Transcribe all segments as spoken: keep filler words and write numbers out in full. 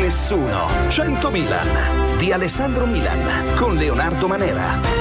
nessuno. cento Milan di Alessandro Milan con Leonardo Manera.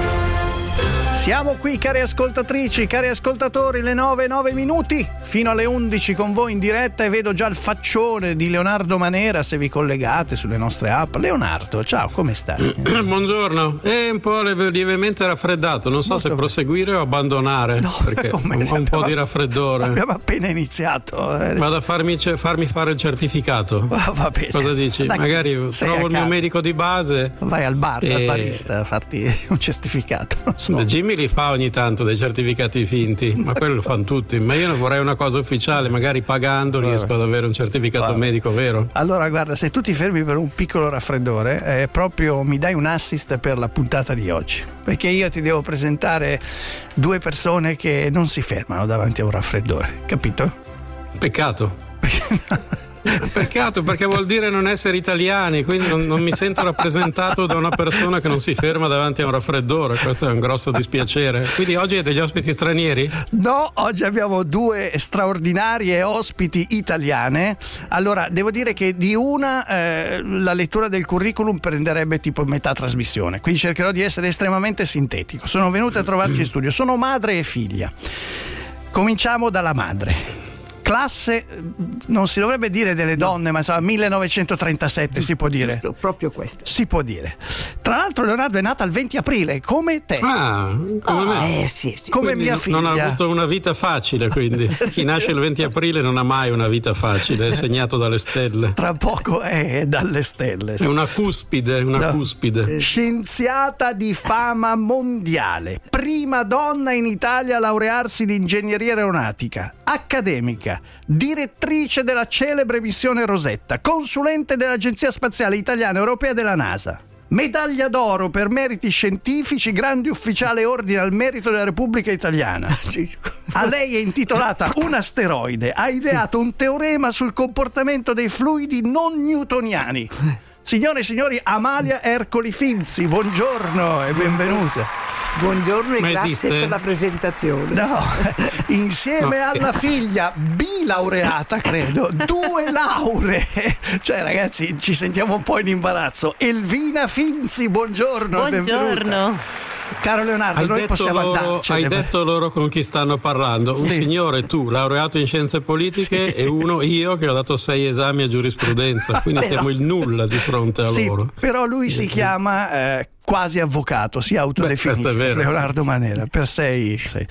Siamo qui, cari ascoltatrici, cari ascoltatori, le nove e nove minuti fino alle undici con voi in diretta, e vedo già il faccione di Leonardo Manera se vi collegate sulle nostre app. Leonardo, ciao, come stai? Buongiorno, è un po' lievemente raffreddato, non so Molto se proseguire o abbandonare, no, perché ho un, un po' di raffreddore. Abbiamo appena iniziato. Eh. Vado a farmi, farmi fare il certificato. Va, va bene. Cosa dici? Dai, magari trovo il mio medico di base. Vai al bar, e... al barista a farti un certificato. Non so. Jimmy li fa ogni tanto dei certificati finti, ma quello lo fanno tutti. Ma io vorrei una cosa ufficiale, magari pagando riesco ad avere un certificato Vabbè. medico vero. Allora guarda, se tu ti fermi per un piccolo raffreddore, eh, proprio mi dai un assist per la puntata di oggi, perché io ti devo presentare due persone che non si fermano davanti a un raffreddore, capito? Peccato. Peccato, perché vuol dire non essere italiani, quindi non, non mi sento rappresentato da una persona che non si ferma davanti a un raffreddore. Questo è un grosso dispiacere. Quindi oggi hai degli ospiti stranieri? No, oggi abbiamo due straordinarie ospiti italiane. Allora, devo dire che di una eh, la lettura del curriculum prenderebbe tipo metà trasmissione, quindi cercherò di essere estremamente sintetico. Sono venute a trovarci in studio, sono madre e figlia. Cominciamo dalla madre. Classe, non si dovrebbe dire delle donne, no. ma insomma millenovecentotrentasette giusto, si può dire. Giusto, proprio questo. Si può dire. Tra l'altro Leonardo è nata il venti aprile, come te. Ah, come ah, me. Eh, sì, sì. Come quindi mia figlia. Non ha avuto una vita facile, quindi. Chi nasce il venti aprile non ha mai una vita facile, è segnato dalle stelle. Tra poco è dalle stelle. È una cuspide, una no. cuspide. Scienziata di fama mondiale. Prima donna in Italia a laurearsi in ingegneria aeronautica. Accademica. Direttrice della celebre missione Rosetta, consulente dell'Agenzia Spaziale Italiana e Europea della NASA, medaglia d'oro per meriti scientifici, grande ufficiale ordine al merito della Repubblica Italiana. A lei è intitolata un asteroide, ha ideato un teorema sul comportamento dei fluidi non newtoniani. Signore e signori, Amalia Ercoli Finzi, buongiorno e benvenuta. Buongiorno e Ma grazie esiste? per la presentazione. No, insieme no. alla figlia bilaureata, credo, due lauree. Cioè, ragazzi, ci sentiamo un po' in imbarazzo. Elvina Finzi, buongiorno. Buongiorno. Caro Leonardo, hai noi possiamo loro, andarcene. Hai detto loro con chi stanno parlando. Un sì. signore, tu, laureato in scienze politiche, sì. e uno, io, che ho dato sei esami a giurisprudenza. Quindi però, siamo il nulla di fronte a sì, loro. Però lui si chiama eh, quasi avvocato, si autodefinisce. Beh, vero, Leonardo sì, Manera, sì. per sei, sei.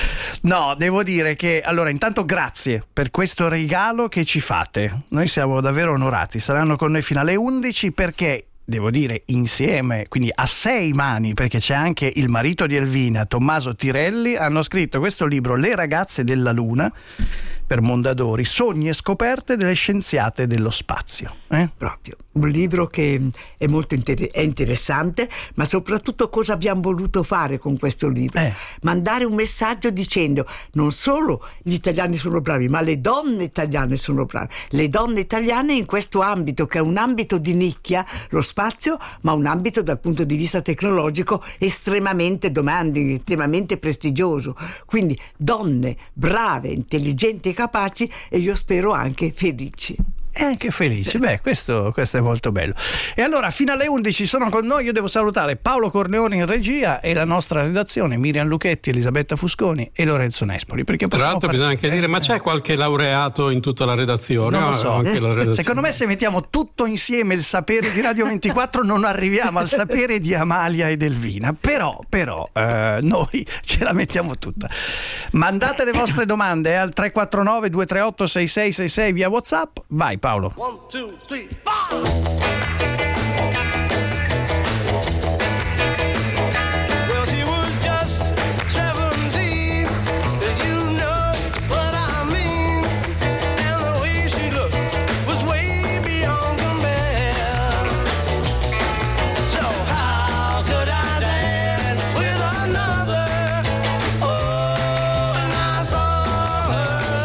No, devo dire che, allora, intanto grazie per questo regalo che ci fate. Noi siamo davvero onorati. Saranno con noi fino alle undici perché... devo dire insieme, quindi a sei mani, perché c'è anche il marito di Elvina, Tommaso Tirelli, hanno scritto questo libro Le ragazze della Luna per Mondadori, sogni e scoperte delle scienziate dello spazio. Eh? Proprio, un libro che è molto inter- è interessante, ma soprattutto cosa abbiamo voluto fare con questo libro? Eh. Mandare un messaggio dicendo non solo gli italiani sono bravi, ma le donne italiane sono brave. Le donne italiane in questo ambito, che è un ambito di nicchia, lo spazio, ma un ambito dal punto di vista tecnologico estremamente demanding, estremamente prestigioso. Quindi donne brave, intelligenti e capaci, e io spero anche felici. E anche felici, beh, questo, questo è molto bello. E allora fino alle undici sono con noi. Io devo salutare Paolo Corleone in regia e la nostra redazione, Miriam Lucchetti, Elisabetta Fusconi e Lorenzo Nespoli. Perché tra l'altro bisogna anche dire, ma c'è qualche laureato in tutta la redazione? Non lo so. Anche la redazione. Secondo me se mettiamo tutto insieme il sapere di Radio ventiquattro non arriviamo al sapere di Amalia ed Elvina. Però, però eh, noi ce la mettiamo tutta. Mandate le vostre domande al tre quattro nove due tre otto sei sei sei sei via WhatsApp. Vai Paolo. One, two, three, four.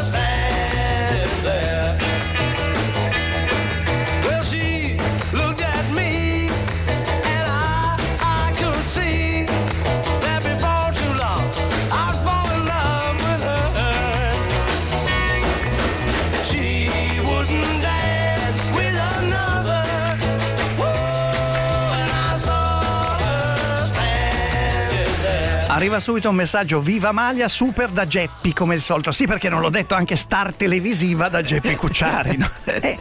Look down. arriva subito un messaggio: viva Amalia, super da Geppi come il solito. Sì, perché non l'ho detto, anche star televisiva da Geppi Cucciari, no? È,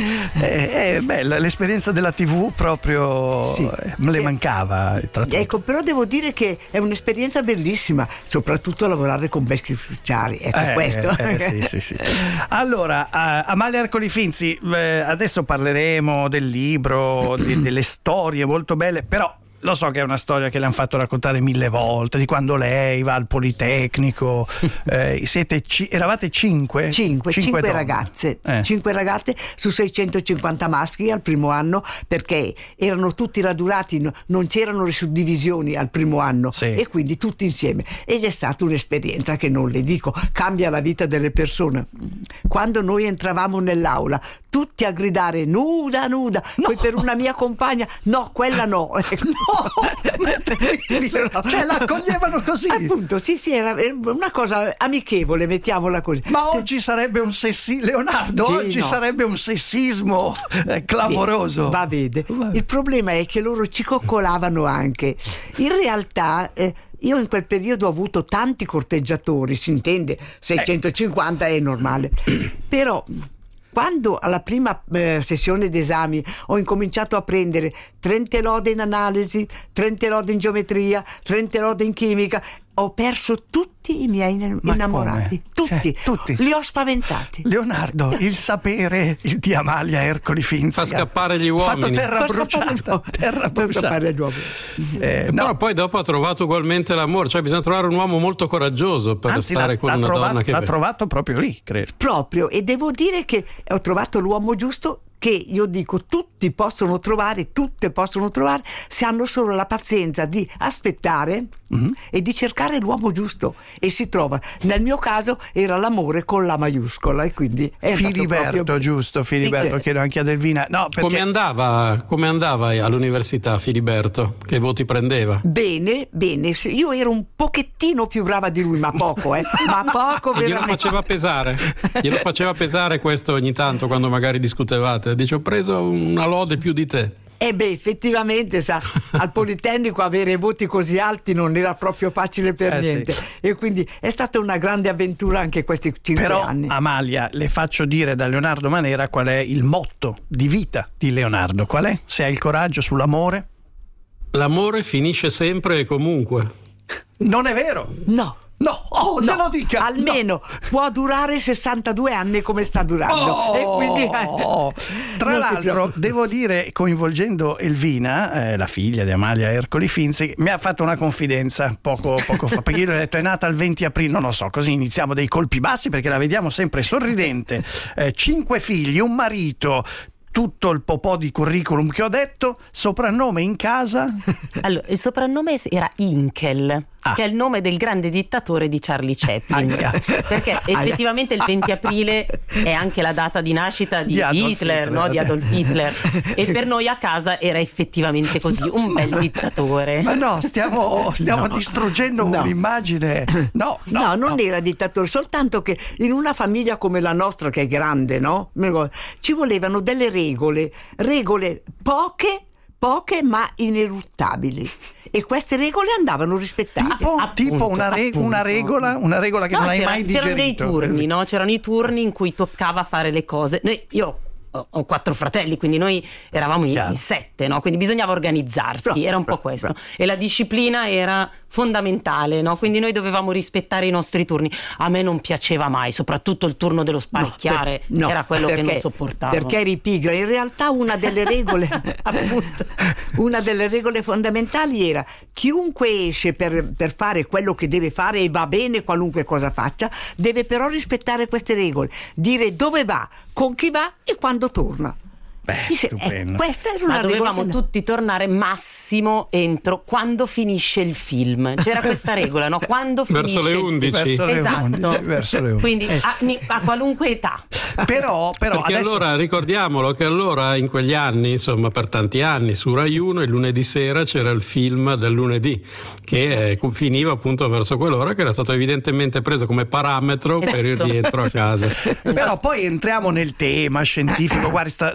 è, è bella l'esperienza della tivù, proprio Sì, me le sì. mancava. Ecco, però devo dire che è un'esperienza bellissima, soprattutto lavorare con Geppi Cucciari, ecco Eh, questo. eh, sì, sì, sì. Allora, uh, Amalia Ercoli Finzi, eh, adesso parleremo del libro, di, delle storie molto belle, però lo so che è una storia che le hanno fatto raccontare mille volte, di quando lei va al Politecnico. Eh, siete ci- eravate cinque? Cinque, cinque donne. ragazze, Eh. cinque ragazze su seicentocinquanta maschi al primo anno, perché erano tutti radunati, no- non c'erano le suddivisioni al primo anno, Sì. e quindi tutti insieme. Ed è stata un'esperienza che, non le dico, cambia la vita delle persone. Quando noi entravamo nell'aula, tutti a gridare nuda, nuda, poi per una mia compagna, no, quella no. Ma è terribile. Cioè la accoglievano così. Appunto, sì, sì, era una cosa amichevole, mettiamola così. Ma oggi sarebbe un sessismo, Leonardo, Sì, oggi no. sarebbe un sessismo eh, clamoroso. Va vede. Il problema è che loro ci coccolavano anche. In realtà eh, io in quel periodo ho avuto tanti corteggiatori, si intende, seicentocinquanta è normale. Però quando alla prima eh, sessione d'esami ho incominciato a prendere trenta lode in analisi, trenta lode in geometria, trenta lode in chimica, ho perso tutti i miei Ma innamorati, come? tutti, Cioè, tutti. li ho spaventati. Leonardo, il sapere di Amalia Ercoli Finzi Fa scappare gli ha fatto uomini. terra Fa bruciata, scappare- terra fa bruciata. scappare gli uomini. Eh, Però no, poi dopo ha trovato ugualmente l'amore, cioè bisogna trovare un uomo molto coraggioso per anzi, stare l'ha, con l'ha una trovato, donna che l'ha vede. trovato proprio lì, credo. Proprio, e devo dire che ho trovato l'uomo giusto, che io dico tutti possono trovare, tutte possono trovare, se hanno solo la pazienza di aspettare Mm-hmm. e di cercare l'uomo giusto, e si trova. Nel mio caso era l'amore con la maiuscola, e quindi è andato Filiberto, proprio... giusto, Filiberto, Sì. chiedo anche a Delvina. No, perché Come andava, come andava all'università Filiberto? Che voti prendeva? Bene, bene, sì, io ero un pochettino più brava di lui, ma poco, eh, ma poco Glielo veramente. faceva pesare, glielo faceva pesare questo ogni tanto quando magari discutevate. Dice: ho preso una lode più di te. Eh beh, effettivamente, sa, al Politecnico avere voti così alti non era proprio facile per Eh, niente, sì. e quindi è stata una grande avventura anche questi cinque Però, anni. Amalia, le faccio dire da Leonardo Manera qual è il motto di vita di Leonardo. Qual è? Se hai il coraggio sull'amore? L'amore finisce sempre e comunque. Non è vero! No. No, oh, No, non lo dica! almeno può durare sessantadue anni come sta durando. Oh, E quindi, tra non si l'altro, preoccupi. devo dire, coinvolgendo Elvina, eh, la figlia di Amalia Ercoli Finzi, mi ha fatto una confidenza poco, poco fa, perché io le ho detto: è nata il venti aprile, non lo so, così iniziamo dei colpi bassi, perché la vediamo sempre sorridente, eh, cinque figli, un marito, tutto il popò di curriculum che ho detto, soprannome in casa. Allora, il soprannome era Inkel, Ah. che è il nome del grande dittatore di Charlie Chaplin. Aia. Perché effettivamente il venti aprile è anche la data di nascita di, Di Adolf Hitler, Hitler, no? Di vabbè. Adolf Hitler. E per noi a casa era effettivamente così, un bel dittatore. Ma no, stiamo, stiamo No. distruggendo No. un'immagine. No, no, No, non no. era dittatore, soltanto che in una famiglia come la nostra, che è grande, no? Ci volevano delle regole, regole poche, poche ma ineluttabili. E queste regole andavano rispettate. Tipo, Appunto, tipo una, re- appunto. una regola, una regola che No, non hai c'era- mai c'erano digerito. dei turni, no? C'erano i turni in cui toccava fare le cose. Noi, io ho, ho quattro fratelli, quindi noi eravamo in, Chiaro. in sette, no? Quindi bisognava organizzarsi, Bravo, era un po' bravo, questo. bravo. E la disciplina era fondamentale, no? Quindi noi dovevamo rispettare i nostri turni. A me non piaceva mai, soprattutto il turno dello sparecchiare, per- no, era quello perché, che non sopportavo. Perché eri pigra. In realtà una delle regole appunto, una delle regole fondamentali era: chiunque esce per, per fare quello che deve fare, e va bene qualunque cosa faccia, deve però rispettare queste regole, dire dove va, con chi va e quando torna. Beh, Mi se- eh, stupendo. questa era una Ma dovevamo regola. tutti tornare massimo entro quando finisce il film. C'era questa regola, no? Quando finisce Verso le il film. undici. Verso le Esatto. undici, verso le undici. Quindi a, ni- a qualunque età. Però, però Perché adesso allora ricordiamolo che allora in quegli anni, insomma per tanti anni, su Rai uno il lunedì sera c'era il film del lunedì che eh, finiva appunto verso quell'ora, che era stato evidentemente preso come parametro per il Esatto. rientro a casa. Però poi entriamo nel tema scientifico. Guardi, sta- stanno già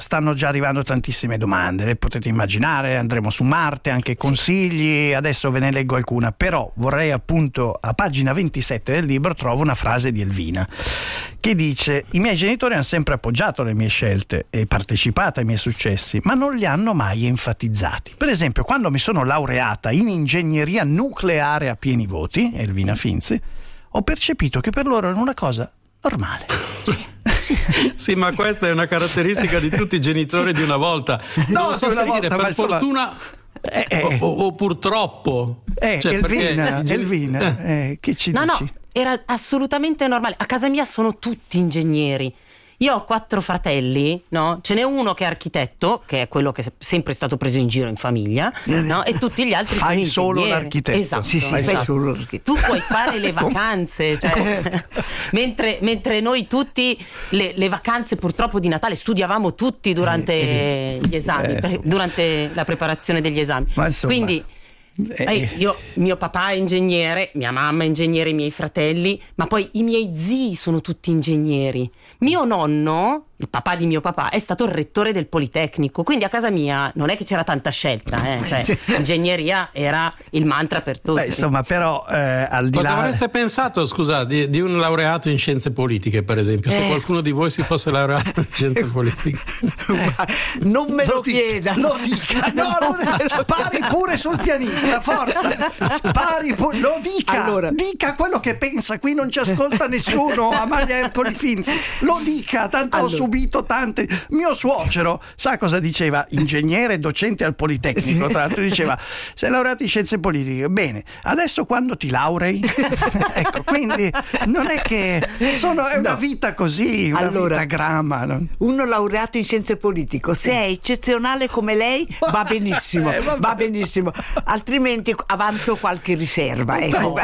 già arrivando tantissime domande, le potete immaginare, andremo su Marte, anche consigli, adesso ve ne leggo alcuna, però vorrei appunto, a pagina ventisette del libro trovo una frase di Elvina che dice: i miei genitori hanno sempre appoggiato le mie scelte e partecipato ai miei successi, ma non li hanno mai enfatizzati. Per esempio, quando mi sono laureata in ingegneria nucleare a pieni voti, Elvina Finzi, ho percepito che per loro era una cosa normale. Sì. Sì. Sì, ma questa è una caratteristica di tutti i genitori di una volta. No, non so di una se volta, dire ma per insomma- fortuna Eh, eh. o, o- o purtroppo. Eh, Cioè, Elvina, perché i gen- Elvina, eh, che ci No, dici? no, era assolutamente normale. A casa mia sono tutti ingegneri. Io ho quattro fratelli, no? Ce n'è uno che è architetto, che è quello che è sempre stato preso in giro in famiglia, no? E tutti gli altri Fai sono solo ingegneri. l'architetto. Esatto. Sì, sì, Fai fai esatto. solo l'architetto. Tu puoi fare le vacanze, cioè, mentre, mentre noi tutti le, le vacanze purtroppo di Natale studiavamo tutti durante gli esami, Eh, per- insomma. durante la preparazione degli esami. Ma insomma, Quindi eh, eh, io, mio papà è ingegnere, mia mamma è ingegnere, i miei fratelli, ma poi i miei zii sono tutti ingegneri. Mio nonno, il papà di mio papà, è stato il rettore del Politecnico, quindi a casa mia non è che c'era tanta scelta, eh? Cioè, ingegneria era il mantra per tutti. Beh, insomma, però eh, al di Cosa là avreste pensato, scusa, di, di un laureato in scienze politiche, per esempio? Se Eh. qualcuno di voi si fosse laureato in scienze politiche. Non me lo, Lo dica, chieda. lo dica, no, lo- spari pure sul pianista, forza, spari pu- lo dica, Allora. dica quello che pensa, qui non ci ascolta nessuno, Amalia Ercoli Finzi, lo dica, tanto ho Allora. subito tante. Mio suocero, sa cosa diceva? Ingegnere, docente al Politecnico, tra l'altro diceva: sei laureato in scienze politiche, bene, adesso quando ti laurei? Ecco, quindi non è che sono, è una No. vita così, una Allora. vita grama, no? Uno laureato in scienze politiche, se è eccezionale come lei, va benissimo, Eh, vabbè. va benissimo. Altrimenti avanzo qualche riserva. Ecco.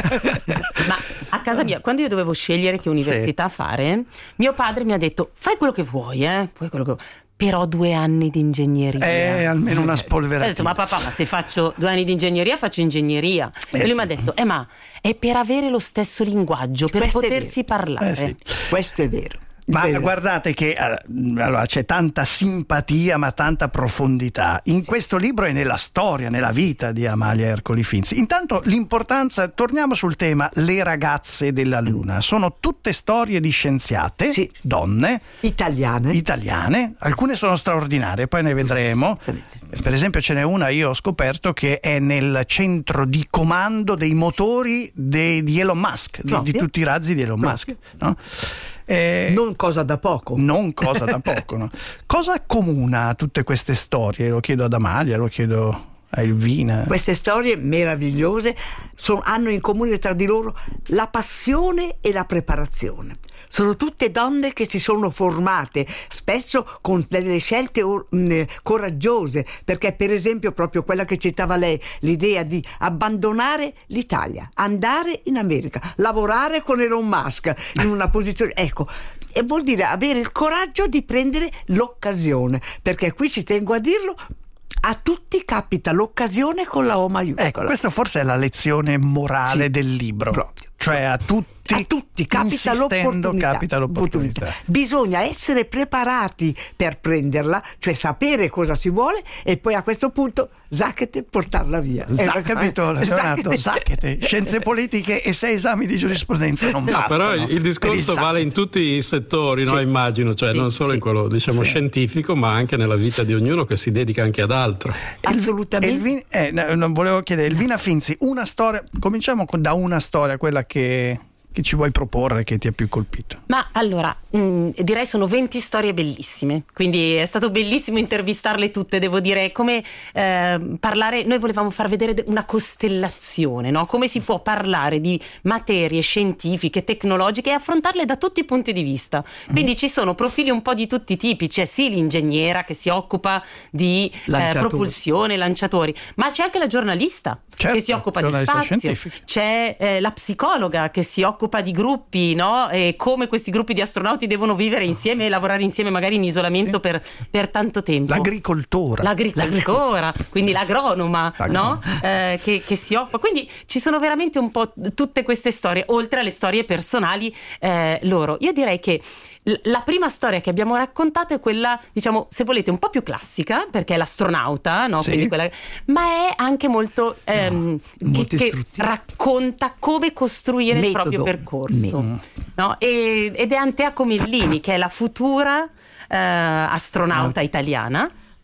Ma a casa mia, quando io dovevo scegliere che università fare, mio padre mi ha detto: fai quello che vuoi, eh? Fai quello che vuoi. Però due anni di ingegneria. Eh, almeno una Ho detto: spolveratina. ma papà, ma se faccio due anni di ingegneria, faccio ingegneria. Eh, e lui sì. mi ha detto: eh, ma è per avere lo stesso linguaggio, per Questo è potersi vero. parlare. Eh, sì. Questo è vero. Ma Vero. guardate che eh, allora, c'è tanta simpatia ma tanta profondità in questo libro e nella storia, nella vita di Amalia Ercoli Finzi. Intanto l'importanza, torniamo sul tema le ragazze della Luna, sono tutte storie di scienziate, Sì. donne, Italiane. italiane, alcune sono straordinarie, poi ne vedremo. Assolutamente. Per esempio ce n'è una, io ho scoperto, che è nel centro di comando dei motori dei- di Elon Musk, di, di Proprio? tutti i razzi di Elon Musk, no? Eh, Non cosa da poco. non cosa da poco, no? Cosa accomuna tutte queste storie? Lo chiedo ad Amalia, lo chiedo a Elvina. Queste storie meravigliose sono- hanno in comune tra di loro la passione e la preparazione. Sono tutte donne che si sono formate, spesso con delle scelte or- mh, coraggiose, perché per esempio proprio quella che citava lei, l'idea di abbandonare l'Italia, andare in America, lavorare con Elon Musk in una posizione, ecco, e vuol dire avere il coraggio di prendere l'occasione, perché qui ci tengo a dirlo, a tutti capita l'occasione con la O maiuscola. Ecco, questa forse è la lezione morale Sì, del libro. proprio. Cioè a tutti, A tutti capita insistendo, l'opportunità. capita l'opportunità. Bisogna essere preparati per prenderla, cioè sapere cosa si vuole e poi a questo punto zacchete portarla via. Za- capito, Leonardo? Zacchete, scienze politiche e sei esami di giurisprudenza non No, bastano. però il discorso Per vale in tutti i settori, no? Sì. Immagino, cioè Sì, non solo sì. in quello, diciamo, Sì. scientifico, ma anche nella vita di ognuno che si dedica anche ad altro. Assolutamente. Elvin- eh, no, non volevo chiedere, Elvina Finzi, una storia, cominciamo con- da una storia, quella che, che ci vuoi proporre, che ti ha più colpito. Ma allora, mh, direi sono venti storie bellissime, quindi è stato bellissimo intervistarle tutte, devo dire, come eh, parlare, noi volevamo far vedere de- una costellazione, no? Come si può parlare di materie scientifiche, tecnologiche e affrontarle da tutti i punti di vista. Quindi ci sono profili un po' di tutti i tipi, c'è sì l'ingegnera che si occupa di eh, Lanciatori. propulsione, lanciatori, ma c'è anche la giornalista Certo, che si occupa di giornalista spazio, scientifica. c'è eh, la psicologa che si occupa di gruppi, no? E come questi gruppi di astronauti devono vivere insieme e lavorare insieme magari in isolamento per, per tanto tempo. L'agricoltora. L'agricoltora, quindi l'agronoma, L'agronoma. no? Eh, che, che si occupa. Quindi ci sono veramente un po' tutte queste storie, oltre alle storie personali eh, loro. Io direi che la prima storia che abbiamo raccontato è quella, diciamo, se volete, un po' più classica, perché è l'astronauta, no? Sì. Quindi quella, ma è anche molto, ehm, No, molto che, che istruttiva. racconta come costruire il Metodo. proprio percorso. Metodo. No? E- ed è Antea Comellini, che è la futura eh, astronauta italiana,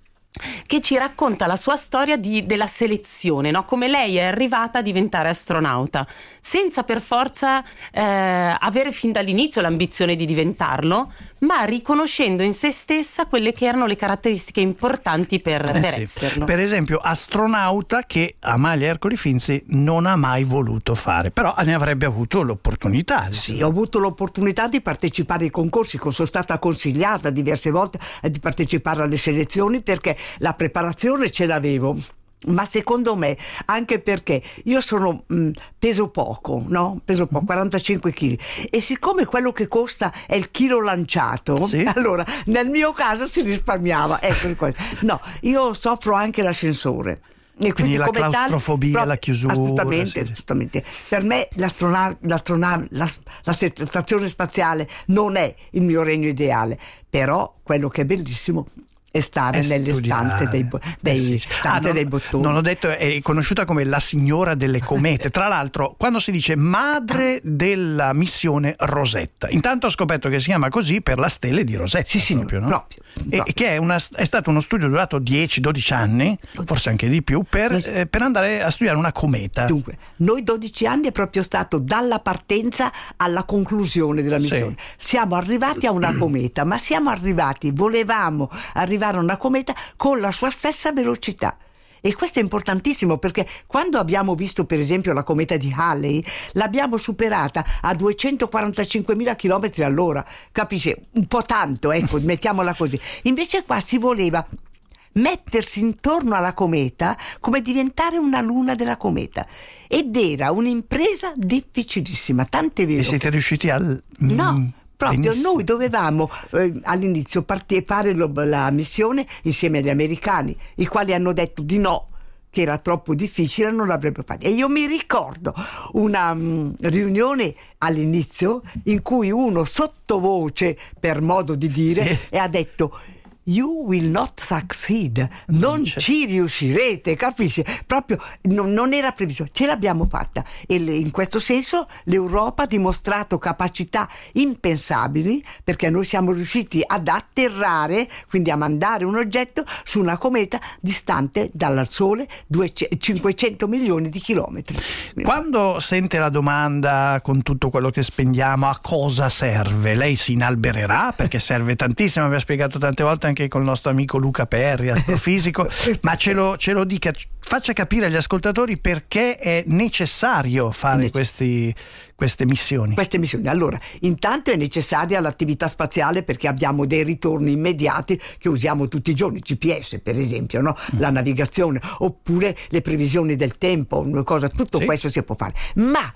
che ci racconta la sua storia di, della selezione, no? Come lei è arrivata a diventare astronauta senza per forza eh, avere fin dall'inizio l'ambizione di diventarlo, ma riconoscendo in se stessa quelle che erano le caratteristiche importanti per, Eh per sì. esserlo. Per esempio, astronauta che Amalia Ercoli Finzi non ha mai voluto fare, però ne avrebbe avuto l'opportunità. Sì, ho avuto l'opportunità di partecipare ai concorsi, sono stata consigliata diverse volte di partecipare alle selezioni perché la preparazione ce l'avevo. Ma secondo me anche perché io sono mh, peso poco, no? Peso poco, quarantacinque chili, e siccome quello che costa è il chilo lanciato, Sì. allora nel mio caso si risparmiava. Ecco, questo. No, io soffro anche l'ascensore. E Quindi la come tale, claustrofobia, proprio- la chiusura, assolutamente, sì. assolutamente. Per me l'astronave, l'astronave, la, la stazione spaziale non è il mio regno ideale, però quello che è bellissimo è stare È nelle studiare. stanze dei, bo- dei, Eh sì. stanze Ah, non, dei bottoni. non ho detto, è conosciuta come la signora delle comete. Tra l'altro, quando si dice madre della missione Rosetta, intanto ho scoperto che si chiama così per la stella di Rosetta. Sì, signor, proprio, no? proprio, E proprio. che è, una, è stato uno studio durato dieci dodici anni, forse anche di più, per, eh, per andare a studiare una cometa. Dunque, noi dodici anni è proprio stato dalla partenza alla conclusione della missione. Sì. Siamo arrivati a una cometa, ma siamo arrivati, volevamo arrivare a una cometa con la sua stessa velocità. E questo è importantissimo perché quando abbiamo visto per esempio la cometa di Halley l'abbiamo superata a duecentoquarantacinquemila chilometri all'ora, capisci? Un po' tanto, ecco, mettiamola così. Invece qua si voleva mettersi intorno alla cometa come diventare una luna della cometa, ed era un'impresa difficilissima, tant'è vero. E siete riusciti al... No, Mm, proprio benissimo. noi dovevamo eh, all'inizio parti- fare lo- la missione insieme agli americani, i quali hanno detto di no, che era troppo difficile, non l'avrebbero fatto. E io mi ricordo una mm, riunione all'inizio in cui uno sottovoce, per modo di dire, Sì. e ha detto: "You will not succeed", non c'è. ci riuscirete, capisci? Proprio non, non era previsto, ce l'abbiamo fatta, e le- in questo senso l'Europa ha dimostrato capacità impensabili, perché noi siamo riusciti ad atterrare, quindi a mandare un oggetto su una cometa distante dal Sole duecento cinquecento milioni di chilometri. Quando sente la domanda, con tutto quello che spendiamo, a cosa serve? Lei si inalbererà perché serve tantissimo, abbiamo spiegato tante volte anche con il nostro amico Luca Perri, astrofisico, ma ce lo, ce lo dica, faccia capire agli ascoltatori perché è necessario fare Nece- questi, queste missioni. Queste missioni. Allora, intanto è necessaria l'attività spaziale perché abbiamo dei ritorni immediati che usiamo tutti i giorni, G P S per esempio, no? La navigazione, oppure le previsioni del tempo, una cosa, tutto Sì. questo si può fare. Ma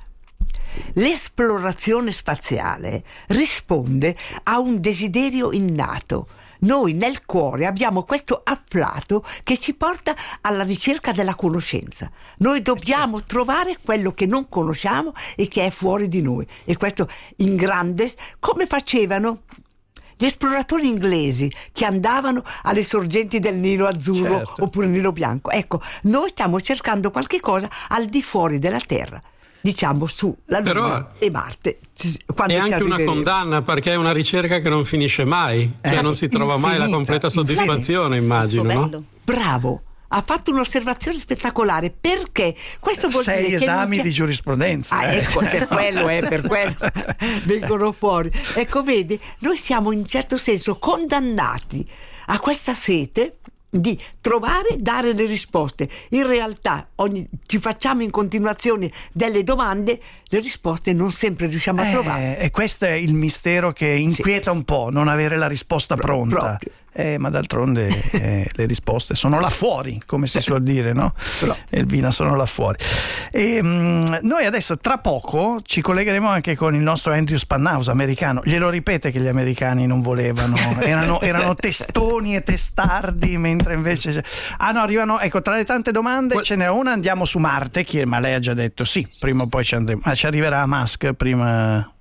l'esplorazione spaziale risponde a un desiderio innato. Noi nel cuore abbiamo questo afflato che ci porta alla ricerca della conoscenza. Noi dobbiamo trovare quello che non conosciamo e che è fuori di noi. E questo in grande, come facevano gli esploratori inglesi che andavano alle sorgenti del Nilo Azzurro, Certo. oppure Nilo Bianco. Ecco, noi stiamo cercando qualche cosa al di fuori della Terra. Diciamo su la Luna Però e Marte. Ci- quando È ci anche una arriveremo. condanna, perché è una ricerca che non finisce mai, cioè Eh, non si trova mai la infinita, completa infinita. soddisfazione, immagino, Suo no? bello. Bravo, ha fatto un'osservazione spettacolare, perché questo vuol Sei dire che non esami c'è- di giurisprudenza. Ah, eh. ecco, per quello, eh, per quello vengono fuori. Ecco, vedi, noi siamo in un certo senso condannati a questa sete di trovare, dare le risposte. In realtà ogni, ci facciamo in continuazione delle domande, le risposte non sempre riusciamo a Eh, trovare. e questo è il mistero che inquieta un po', non avere la risposta Pro- pronta. proprio. Eh, ma d'altronde eh, le risposte sono là fuori, come si suol dire, no? Elvina, sono là fuori. E, mh, noi adesso tra poco ci collegheremo anche con il nostro Andrew Spannausa, americano. Glielo ripete che gli americani non volevano, erano, erano testoni e testardi, mentre invece... Ah no, arrivano, ecco, tra le tante domande Qual- ce n'è una, andiamo su Marte, chi è? Ma lei ha già detto sì, prima o poi ci andremo. Ma ci arriverà Musk prima...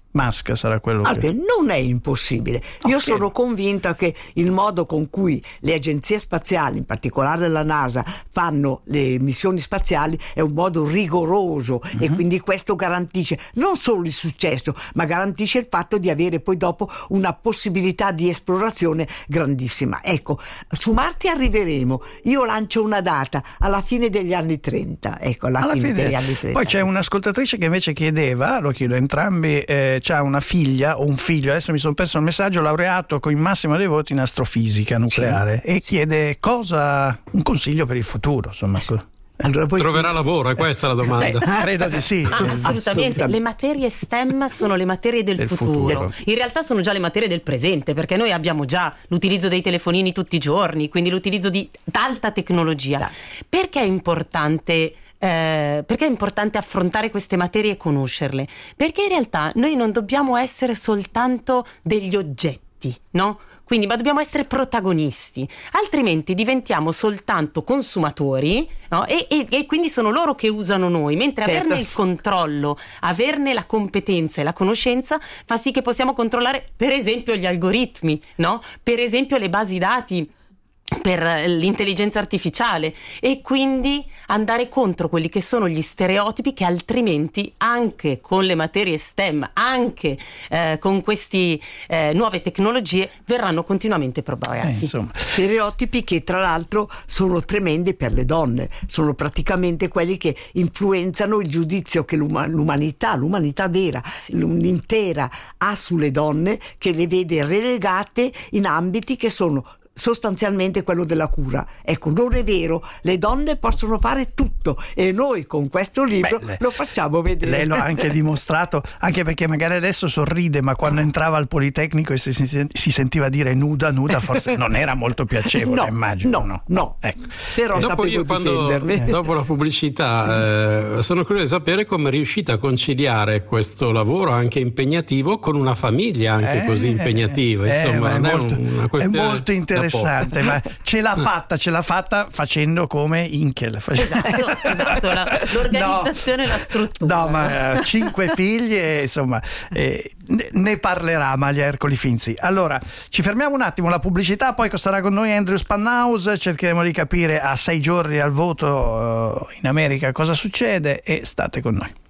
Musk sarà quello allora, che... non è impossibile. Io Ok. sono convinta che il modo con cui le agenzie spaziali, in particolare la NASA, fanno le missioni spaziali è un modo rigoroso Mhm. e quindi questo garantisce non solo il successo, ma garantisce il fatto di avere poi dopo una possibilità di esplorazione grandissima. Ecco, su Marte arriveremo. Io lancio una data alla fine degli anni trenta. Ecco, alla, Alla fine, fine, degli anni trenta. poi c'è un'ascoltatrice che invece chiedeva, lo chiedo a entrambi, eh, c'ha una figlia o un figlio, adesso mi sono perso il messaggio, laureato con il massimo dei voti in astrofisica nucleare, e chiede cosa, un consiglio per il futuro, insomma. Allora, poi- Troverà lavoro, è questa la domanda. Eh, credo di sì. Ah, assolutamente. Assolutamente. Le materie STEM sono le materie del, Del futuro. futuro. In realtà sono già le materie del presente, perché noi abbiamo già l'utilizzo dei telefonini tutti i giorni, quindi l'utilizzo di alta tecnologia. Perché è importante? Eh, perché è importante affrontare queste materie e conoscerle? Perché in realtà noi non dobbiamo essere soltanto degli oggetti, no? Quindi, ma dobbiamo essere protagonisti, altrimenti diventiamo soltanto consumatori, no? e, e, e quindi sono loro che usano noi, mentre Certo. averne il controllo, averne la competenza e la conoscenza fa sì che possiamo controllare per esempio gli algoritmi, no? Per esempio le basi dati per l'intelligenza artificiale, e quindi andare contro quelli che sono gli stereotipi che altrimenti anche con le materie STEM, anche eh, con queste eh, nuove tecnologie verranno continuamente Eh, propagati. insomma. Stereotipi che tra l'altro sono tremendi per le donne, sono praticamente quelli che influenzano il giudizio che l'uma- l'umanità, l'umanità vera, l'intera ha sulle donne, che le vede relegate in ambiti che sono sostanzialmente quello della cura. Ecco, non è vero, le donne possono fare tutto e noi con questo libro Beh, lei- lo facciamo vedere. Lei lo ha anche dimostrato, anche perché magari adesso sorride, ma quando entrava al Politecnico e si, si- si sentiva dire nuda, nuda, forse non era molto piacevole, No, immagino. no, no. Ecco. Però Dopo, sapevo io, quando, difenderle. dopo la pubblicità, eh, sono curioso di sapere come è riuscita a conciliare questo lavoro anche impegnativo con una famiglia anche Eh, così impegnativa. eh, Insomma, ma è non molto, è una è questione molto da interessante, poco. ma ce l'ha fatta, ce l'ha fatta facendo come Inkel. Esatto, esatto, la- l'organizzazione e la struttura. No, ma eh, cinque figli, e, insomma, eh, ne, ne parlerà Amalia Ercoli Finzi. Allora, ci fermiamo un attimo, la pubblicità, poi sarà con noi Andrew Spanhaus, cercheremo di capire a sei giorni al voto eh, in America cosa succede, e state con noi.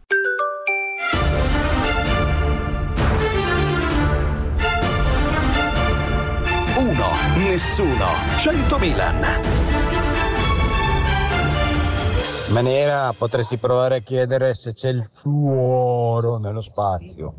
Uno, nessuno, cento Milan. Maniera, potresti provare a chiedere se c'è il fluoro nello spazio.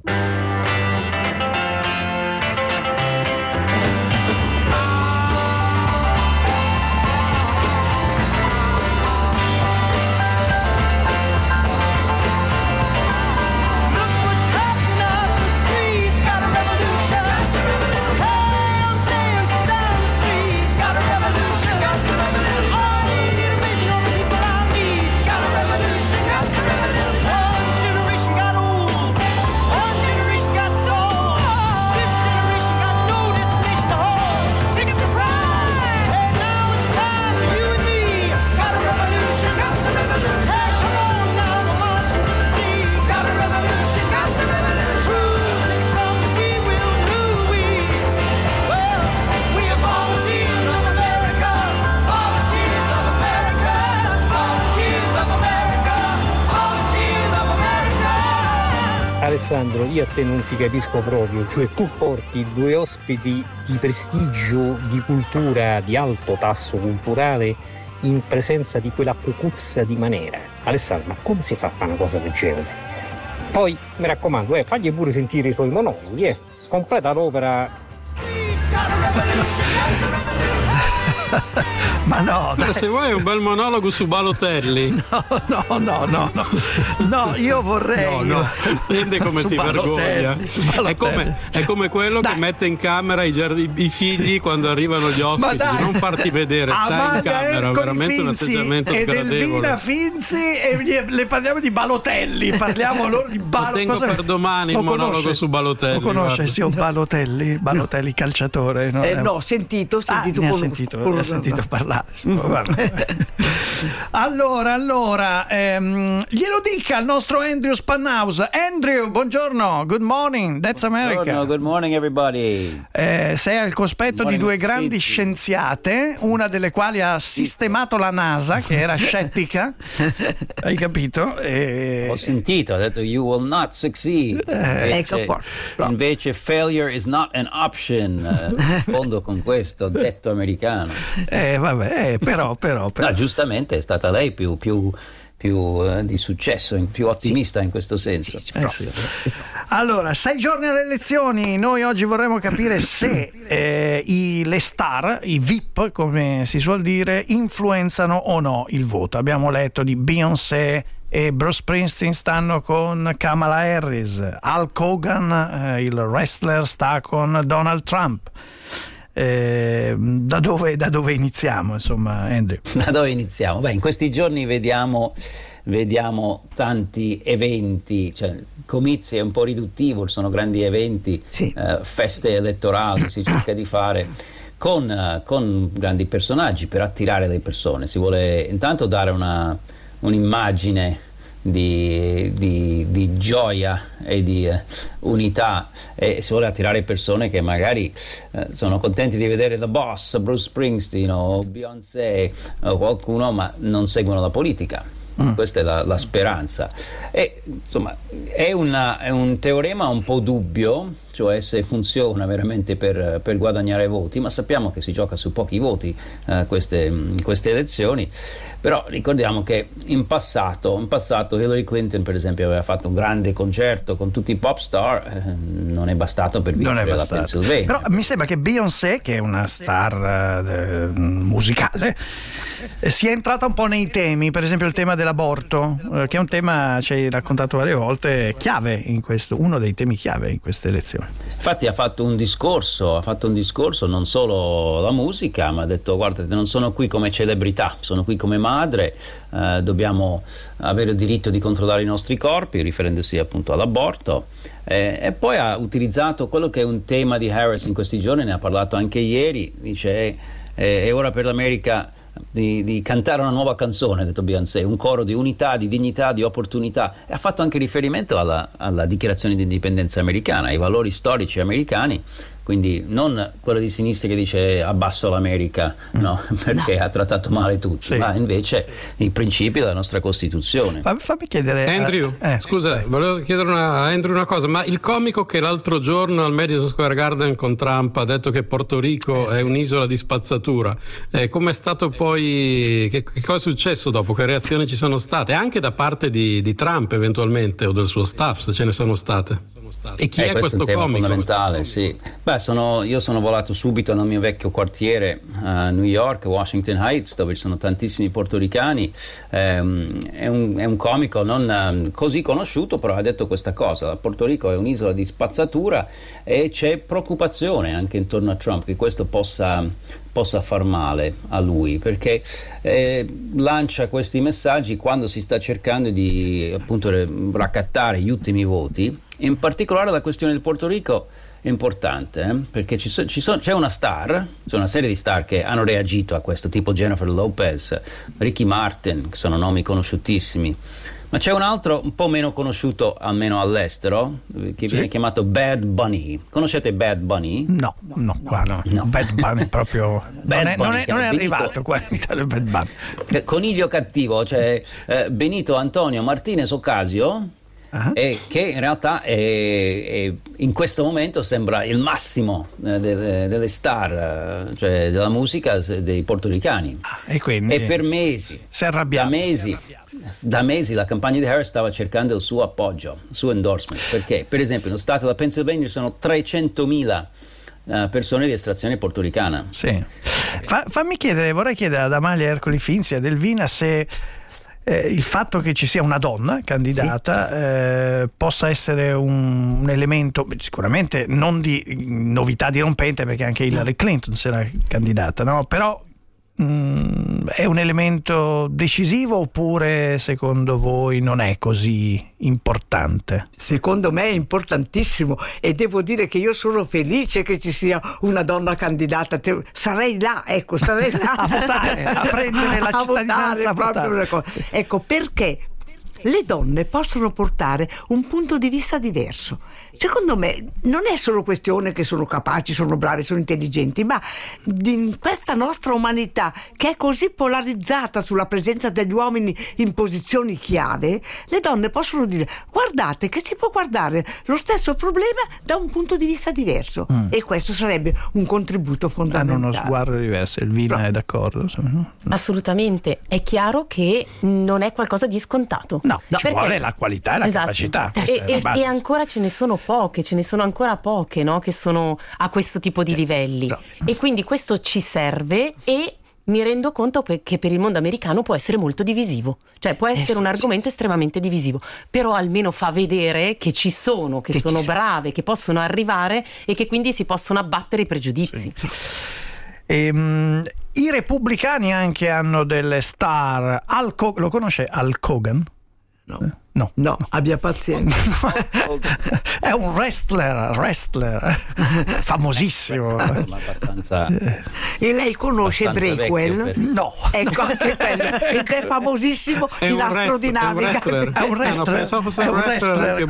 Alessandro, io a te non ti capisco proprio, cioè tu porti due ospiti di prestigio, di cultura, di alto tasso culturale in presenza di quella cucuzza di Manera. Alessandro, ma come si fa a fare una cosa del genere? Poi, mi raccomando, eh, fagli pure sentire i suoi monologhi, eh. Completa l'opera. Ma no, Ma dai. se vuoi un bel monologo su Balotelli. No, no, no, no, no, no, io vorrei. No, no, sente come Su si Balotelli, vergogna. su Balotelli. È come, è come quello Dai. che mette in camera i, giardi- i figli quando arrivano gli Ma ospiti. dai, Non farti vedere, stai in Amalia camera. Ercoli Veramente un Finzi atteggiamento ed Elvina sgradevole. Finzi, e gli- le parliamo di Balotelli. Parliamo loro di Lo Balotelli. tengo per domani il monologo su Balotelli. Lo conosce, guarda. sì, un Balotelli, Balotelli calciatore. No, Eh, no, ho sentito, ho Ah, sentito, ne ha con- sentito, con- ne ha sentito parlare. Ah, allora, allora, ehm, glielo dica al nostro Andrew Spanhouse. Andrew, buongiorno, good morning, that's America. Buongiorno, good morning everybody. Eh, sei al cospetto di due grandi sì, sì. scienziate, una delle quali ha sistemato la NASA, che era scettica, hai capito? E... Ho sentito, ha detto you will not succeed. Eh, invece, ecco invece failure is not an option. Rispondo con questo detto americano. Eh, vabbè, eh, però, però, però. No, giustamente è stata lei più, più, più eh, di successo, più ottimista sì. in questo senso. Sì, eh, sì. Allora, sei giorni alle elezioni, noi oggi vorremmo capire se eh, i, le star, i V I P, come si suol dire, influenzano o no il voto. Abbiamo letto di Beyoncé e Bruce Springsteen stanno con Kamala Harris, Hulk Hogan, eh, il wrestler, sta con Donald Trump. Eh, da dove, da dove iniziamo, insomma, Andrew? Da dove iniziamo? Beh, in questi giorni vediamo, vediamo tanti eventi, cioè comizi è un po' riduttivo, sono grandi eventi, sì. eh, feste elettorali, si cerca di fare con, uh, con grandi personaggi per attirare le persone. Si vuole intanto dare una, un'immagine Di, di, di gioia e di uh, unità, e si vuole attirare persone che magari uh, sono contenti di vedere The Boss, Bruce Springsteen o Beyoncé o qualcuno, ma non seguono la politica. Mm. Questa è la, la speranza. E insomma è, una, è un teorema un po' dubbio, cioè se funziona veramente per, per guadagnare voti, ma sappiamo che si gioca su pochi voti uh, queste, queste elezioni. Però ricordiamo che in passato, in passato Hillary Clinton per esempio aveva fatto un grande concerto con tutti i pop star, eh, non è bastato per vincere la Pennsylvania. Però mi sembra che Beyoncé, che è una star eh, musicale, eh, sia entrata un po' nei temi, per esempio il tema dell'aborto, eh, che è un tema, ci hai raccontato varie volte, chiave in questo, uno dei temi chiave in queste elezioni. Infatti ha fatto un discorso, ha fatto un discorso non solo la musica, ma ha detto guardate, non sono qui come celebrità, sono qui come madre, eh, dobbiamo avere il diritto di controllare i nostri corpi, riferendosi appunto all'aborto, eh, e poi ha utilizzato quello che è un tema di Harris in questi giorni, ne ha parlato anche ieri, dice eh, è ora per l'America Di, di cantare una nuova canzone, ha detto Beyoncé, un coro di unità, di dignità, di opportunità, e ha fatto anche riferimento alla, alla dichiarazione di indipendenza americana, ai valori storici americani, quindi non quello di sinistra che dice abbasso l'America, no, perché no. ha trattato male tutti, sì. ma invece sì. i principi della nostra Costituzione. Fammi, fammi chiedere Andrew, eh, scusa, eh, volevo chiedere una, a Andrew una cosa, ma il comico che l'altro giorno al Madison Square Garden con Trump ha detto che Porto Rico è un'isola di spazzatura, eh, come è stato poi, che, che cosa è successo dopo, che reazioni ci sono state anche da parte di, di Trump eventualmente o del suo staff, se ce ne sono state? E chi eh, è questo, questo è un tema comico? fondamentale, sì. Beh, sono, io sono volato subito nel mio vecchio quartiere a uh, New York, Washington Heights, dove ci sono tantissimi portoricani. Um, è, un, è un comico non um, così conosciuto, però ha detto questa cosa: Porto Rico è un'isola di spazzatura, e c'è preoccupazione anche intorno a Trump che questo possa possa far male a lui, perché eh, lancia questi messaggi quando si sta cercando di appunto raccattare gli ultimi voti. In particolare la questione del Porto Rico è importante, eh? perché ci so, ci so, c'è una star, c'è una serie di star che hanno reagito a questo, tipo Jennifer Lopez, Ricky Martin, che sono nomi conosciutissimi. Ma c'è un altro un po' meno conosciuto, almeno all'estero, che sì. viene chiamato Bad Bunny. Conoscete Bad Bunny? No, no, qua no. no. Bad Bunny proprio Bad non è, Bunny, non è, non è arrivato qua in Italia Bad Bunny. Coniglio cattivo, cioè eh, Benito Antonio Martinez Ocasio, uh-huh. e che in realtà è, è, in questo momento sembra il massimo eh, delle, delle star, eh, cioè della musica dei portoricani. Ah, e quindi e per mesi, si è arrabbiato. Da mesi. Da mesi la campagna di Harris stava cercando il suo appoggio, il suo endorsement, perché per esempio nello stato della Pennsylvania ci sono trecentomila uh, persone di estrazione portoricana. Sì. Fa, fammi chiedere, vorrei chiedere ad Amalia Ercoli Finzi, a Delvina, se eh, il fatto che ci sia una donna candidata sì. eh, possa essere un, un elemento sicuramente non di novità dirompente, perché anche Hillary Clinton si era candidata, no? Però mh, è un elemento decisivo oppure secondo voi non è così importante? Secondo me è importantissimo e devo dire che io sono felice che ci sia una donna candidata. Sarei là, ecco, sarei là a votare, a prendere la a cittadinanza, votare, a votare. Proprio sì. Ecco perché le donne possono portare un punto di vista diverso. Secondo me non è solo questione che sono capaci, sono bravi, sono intelligenti, ma in questa nostra umanità che è così polarizzata sulla presenza degli uomini in posizioni chiave, le donne possono dire: guardate che si può guardare lo stesso problema da un punto di vista diverso, mm. e questo sarebbe un contributo fondamentale. Hanno uno sguardo diverso. Elvina Però, è d'accordo? No? Assolutamente, è chiaro che non è qualcosa di scontato. No, no, ci vuole la qualità e la esatto. capacità. E, e, e ancora ce ne sono poche, ce ne sono ancora poche, no? Che sono a questo tipo di eh, livelli. No. E quindi questo ci serve e mi rendo conto che per il mondo americano può essere molto divisivo. Cioè può essere eh, un argomento sì. estremamente divisivo, però almeno fa vedere che ci sono, che, che sono brave, che possono arrivare e che quindi si possono abbattere i pregiudizi. Sì. Ehm, I repubblicani anche hanno delle star. Al Co- lo conosce Al Kogan? No. Eh? No, no, abbia pazienza. È un wrestler, wrestler famosissimo. Abbastanza. E lei conosce Breakwell? Per... No, ecco anche quello. Ed è famosissimo è in astrodinamica. È un wrestler. Pensavo fosse un wrestler.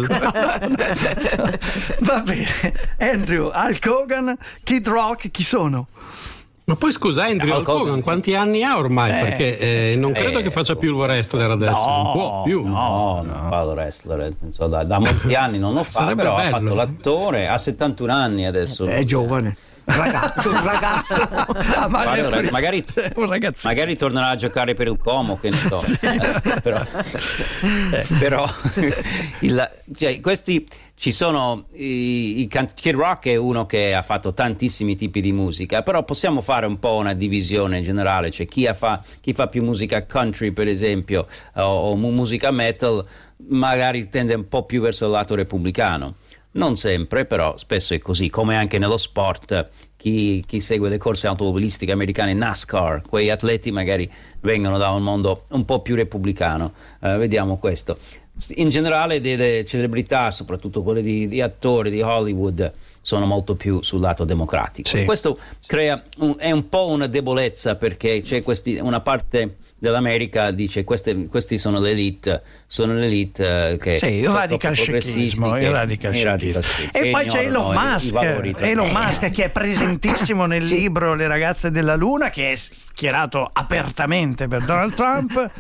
Va bene, Andrew, Al Kogan, Kid Rock, chi sono? Ma poi scusa, Andrew Hulk Hogan quanti anni ha ormai? Eh, perché eh, non credo eh, che faccia più il wrestler adesso, no, non può più. No, non fa il wrestler, nel senso, da, da molti anni non lo fa, però bello. Ha fatto l'attore, ha settantuno anni adesso. È giovane. Ragazzo, un ragazzo. Ah, ma Guarda, magari, magari tornerà a giocare per il Como, che ne so. Sì. Eh, però eh, però il, cioè, questi ci sono i, i Kid Rock è uno che ha fatto tantissimi tipi di musica, però possiamo fare un po' una divisione generale, cioè chi fa, chi fa più musica country per esempio o, o musica metal magari tende un po' più verso il lato repubblicano. Non sempre, però spesso è così, come anche nello sport. Chi, chi segue le corse automobilistiche americane, NASCAR, quei atleti magari vengono da un mondo un po' più repubblicano. Uh, vediamo questo. In generale delle celebrità, soprattutto quelle di, di attori di Hollywood, sono molto più sul lato democratico. Sì. Questo crea un, è un po' una debolezza, perché c'è questi, una parte dell'America dice queste, questi sono l'elite, sono l'elite che sì, il radical scicchismo, il radical scicchismo. E poi c'è Elon Musk, Elon Musk che è presentissimo nel sì. libro Le ragazze della luna, che è schierato apertamente per Donald Trump.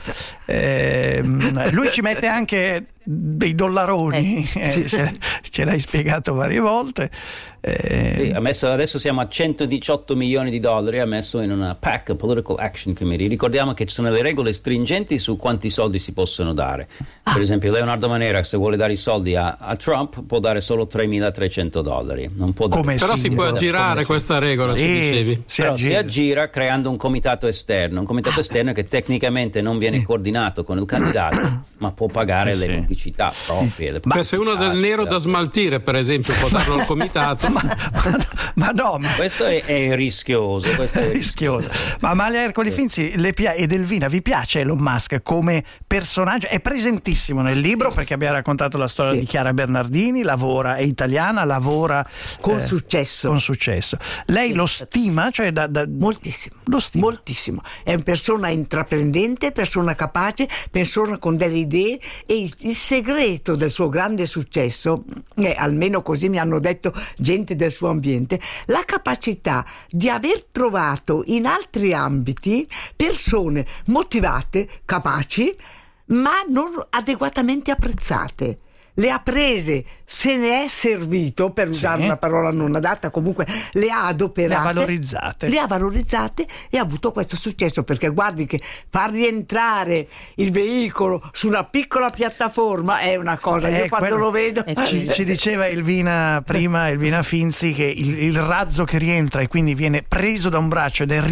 eh, lui ci mette anche dei dollaroni, eh, sì. eh, ce, ce l'hai spiegato varie volte. Eh, sì, ha messo, adesso siamo a centodiciotto milioni di dollari, ha messo in una PAC, Political Action Committee. Ricordiamo che ci sono le regole stringenti su quanti soldi si possono dare. Ah. Per esempio Leonardo Manera, se vuole dare i soldi a, a Trump, può dare solo tremilatrecento dollari, non può dare. Però si può aggirare questa regola, sì, ci dicevi. Si Però aggira. si aggira creando un comitato esterno un comitato ah. esterno che tecnicamente non viene sì. coordinato con il candidato, ma può pagare sì. le pubblicità proprie. Sì. Ma se uno del nero da smaltire, per esempio, può darlo al comitato. ma, ma, ma no, ma... questo è, è rischioso. Questo è rischioso. Ma Amalia Ercoli Finzi le pia- ed Elvina, vi piace Elon Musk come personaggio? È presentissimo nel libro sì. perché abbiamo raccontato la storia sì. di Chiara Bernardini, lavora, è italiana, lavora con eh, successo. Con successo. Lei sì. lo stima? Cioè da, da... Moltissimo. Lo stima. Moltissimo. È una persona intraprendente, persona capace, persona con delle idee, e il, il segreto del suo grande successo è, almeno così mi hanno detto gente del suo ambiente, la capacità di aver trovato in altri ambiti persone motivate, capaci, ma non adeguatamente apprezzate. Le ha prese, se ne è servito, per usare sì. una parola non adatta, comunque le ha adoperate, le ha valorizzate, le ha valorizzate e ha avuto questo successo, perché guardi che far rientrare il veicolo su una piccola piattaforma è una cosa, eh, io quando quello, lo vedo ci, ci diceva Elvina prima, Elvina Finzi, che il, il razzo che rientra e quindi viene preso da un braccio ed è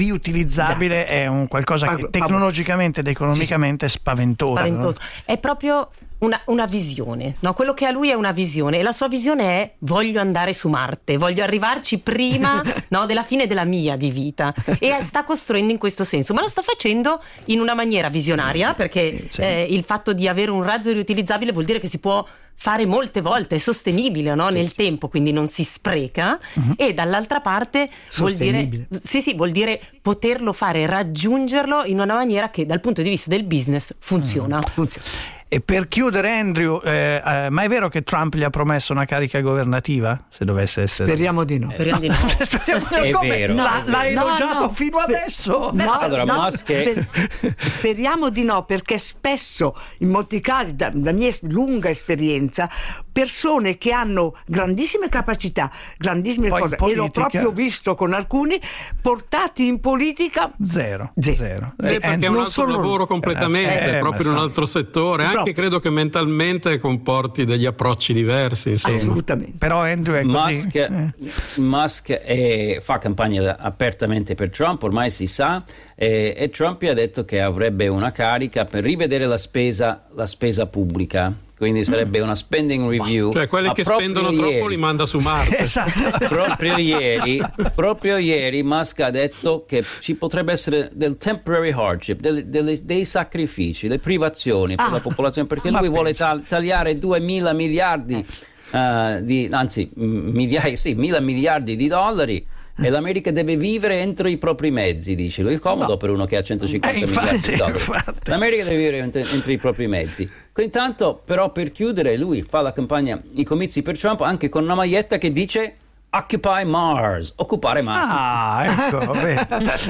riutilizzabile, è un qualcosa che tecnologicamente ed economicamente è spaventoso, spaventoso. No? È proprio una, una visione, no? Quello che ha lui è una visione, e la sua visione è: voglio andare su Marte, voglio arrivarci prima no, della fine della mia di vita, e sta costruendo in questo senso, ma lo sta facendo in una maniera visionaria, perché sì. eh, il fatto di avere un razzo riutilizzabile vuol dire che si può fare molte volte, è sostenibile, no? Sì, nel sì. tempo, quindi non si spreca, uh-huh. e dall'altra parte vuol dire, sì, sì, vuol dire poterlo fare, raggiungerlo in una maniera che dal punto di vista del business funziona. Uh-huh. funziona. E per chiudere, Andrew, eh, eh, ma è vero che Trump gli ha promesso una carica governativa? Se dovesse essere. Speriamo di no. Speriamo di no. Speriamo è come? vero. L'ha, l'ha elogiato no, no. fino Sper- adesso. No, allora, no, Musk è... sper- speriamo di no, perché spesso, in molti casi, da, da mia lunga esperienza, persone che hanno grandissime capacità, grandissime Poi cose, politica... e l'ho proprio visto con alcuni, portati in politica zero. Zero. zero. Eh, Eh, perché è un non altro solo- lavoro completamente, eh, eh, proprio in un so. altro settore, anche Proprio. credo che mentalmente comporti degli approcci diversi, insomma. Assolutamente. Però Andrew è così. Musk, Eh. Musk è- fa campagna apertamente per Trump, ormai si sa, e, e Trump gli ha detto che avrebbe una carica per rivedere la spesa, la spesa pubblica, quindi sarebbe una spending review. Cioè quelli Ma che proprio spendono ieri- troppo li manda su Marte. Esatto. Proprio ieri, proprio ieri Musk ha detto che ci potrebbe essere del temporary hardship, delle- delle- dei sacrifici, le privazioni per Ah, la popolazione, perché ma lui vuole pensa. ta- tagliare duemila miliardi, eh, di, anzi m- migliaia, sì, mila miliardi di dollari. E l'America deve vivere entro i propri mezzi, dice lui. È comodo No. per uno che ha centocinquanta Eh, infatti, miliardi di dollari. infatti. L'America deve vivere entro, entro i propri mezzi. Intanto, però, per chiudere, lui fa la campagna, i comizi per Trump, anche con una maglietta che dice Occupy Mars, occupare Marte. Ah, ecco. beh.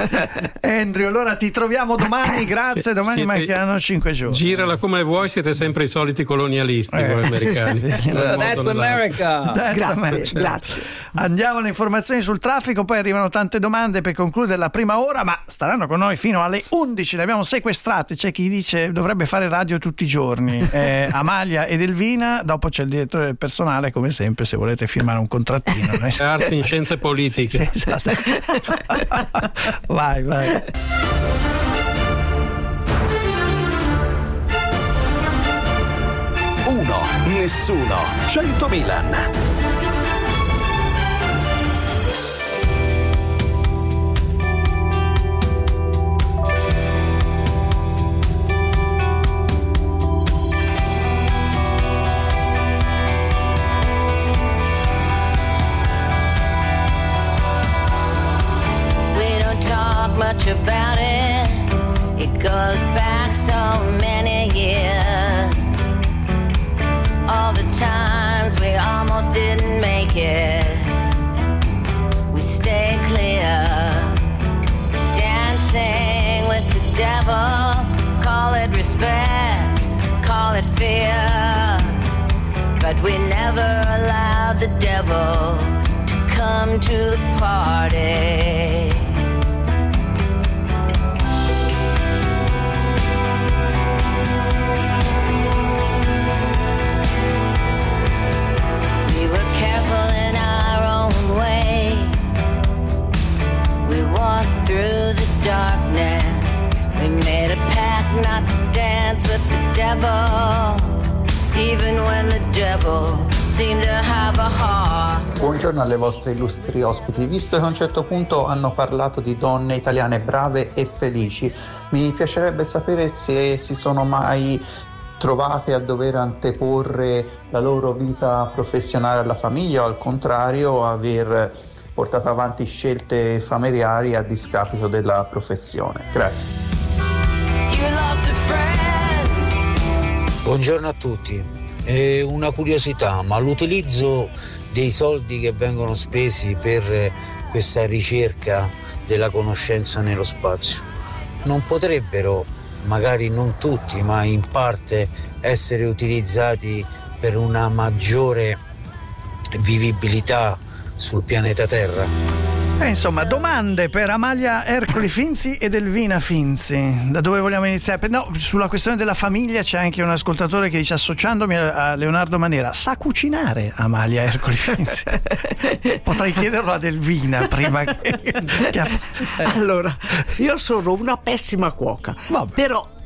Andrew, allora ti troviamo domani. Grazie. Sì, domani siete- mancano cinque giorni. Girala come vuoi, siete sempre i soliti colonialisti Eh. voi americani. Sì. In un modo o That's nell'altro. America. That's Grazie, America. grazie. Andiamo alle informazioni sul traffico, poi arrivano tante domande per concludere la prima ora, ma staranno con noi fino alle undici, le abbiamo sequestrate. C'è chi dice dovrebbe fare radio tutti i giorni. Eh, Amalia ed Elvina, dopo c'è il direttore del personale, come sempre, se volete firmare un contrattino. Noi- Arsi in scienze politiche. Sì, esatto. Vai, vai. Uno, nessuno, cento Milan. We don't talk much about it. It goes back so many years. All the times we almost didn't make it. We stay clear. Dancing with the devil. Call it respect. Call it fear. But we never allowed the devil to come to the party. We were careful in our own way. We walked through the darkness. We made a pact not to dance with the devil, even when the devil seemed to have a heart. Buongiorno alle vostre illustri ospiti. Visto che a un certo punto hanno parlato di donne italiane brave e felici, mi piacerebbe sapere se si sono mai trovate a dover anteporre la loro vita professionale alla famiglia o al contrario aver portato avanti scelte familiari a discapito della professione. Grazie. You lost a friend. Buongiorno a tutti. Eh, una curiosità, ma l'utilizzo dei soldi che vengono spesi per eh, questa ricerca della conoscenza nello spazio non potrebbero, magari non tutti, ma in parte, essere utilizzati per una maggiore vivibilità sul pianeta Terra? Eh, insomma, domande per Amalia Ercoli Finzi ed Elvina Finzi. Da dove vogliamo iniziare? No, sulla questione della famiglia c'è anche un ascoltatore che dice, associandomi a Leonardo Manera, sa cucinare Amalia Ercoli Finzi? Potrei chiederlo ad Elvina prima che... che... Allora, io sono una pessima cuoca, Vabbè. però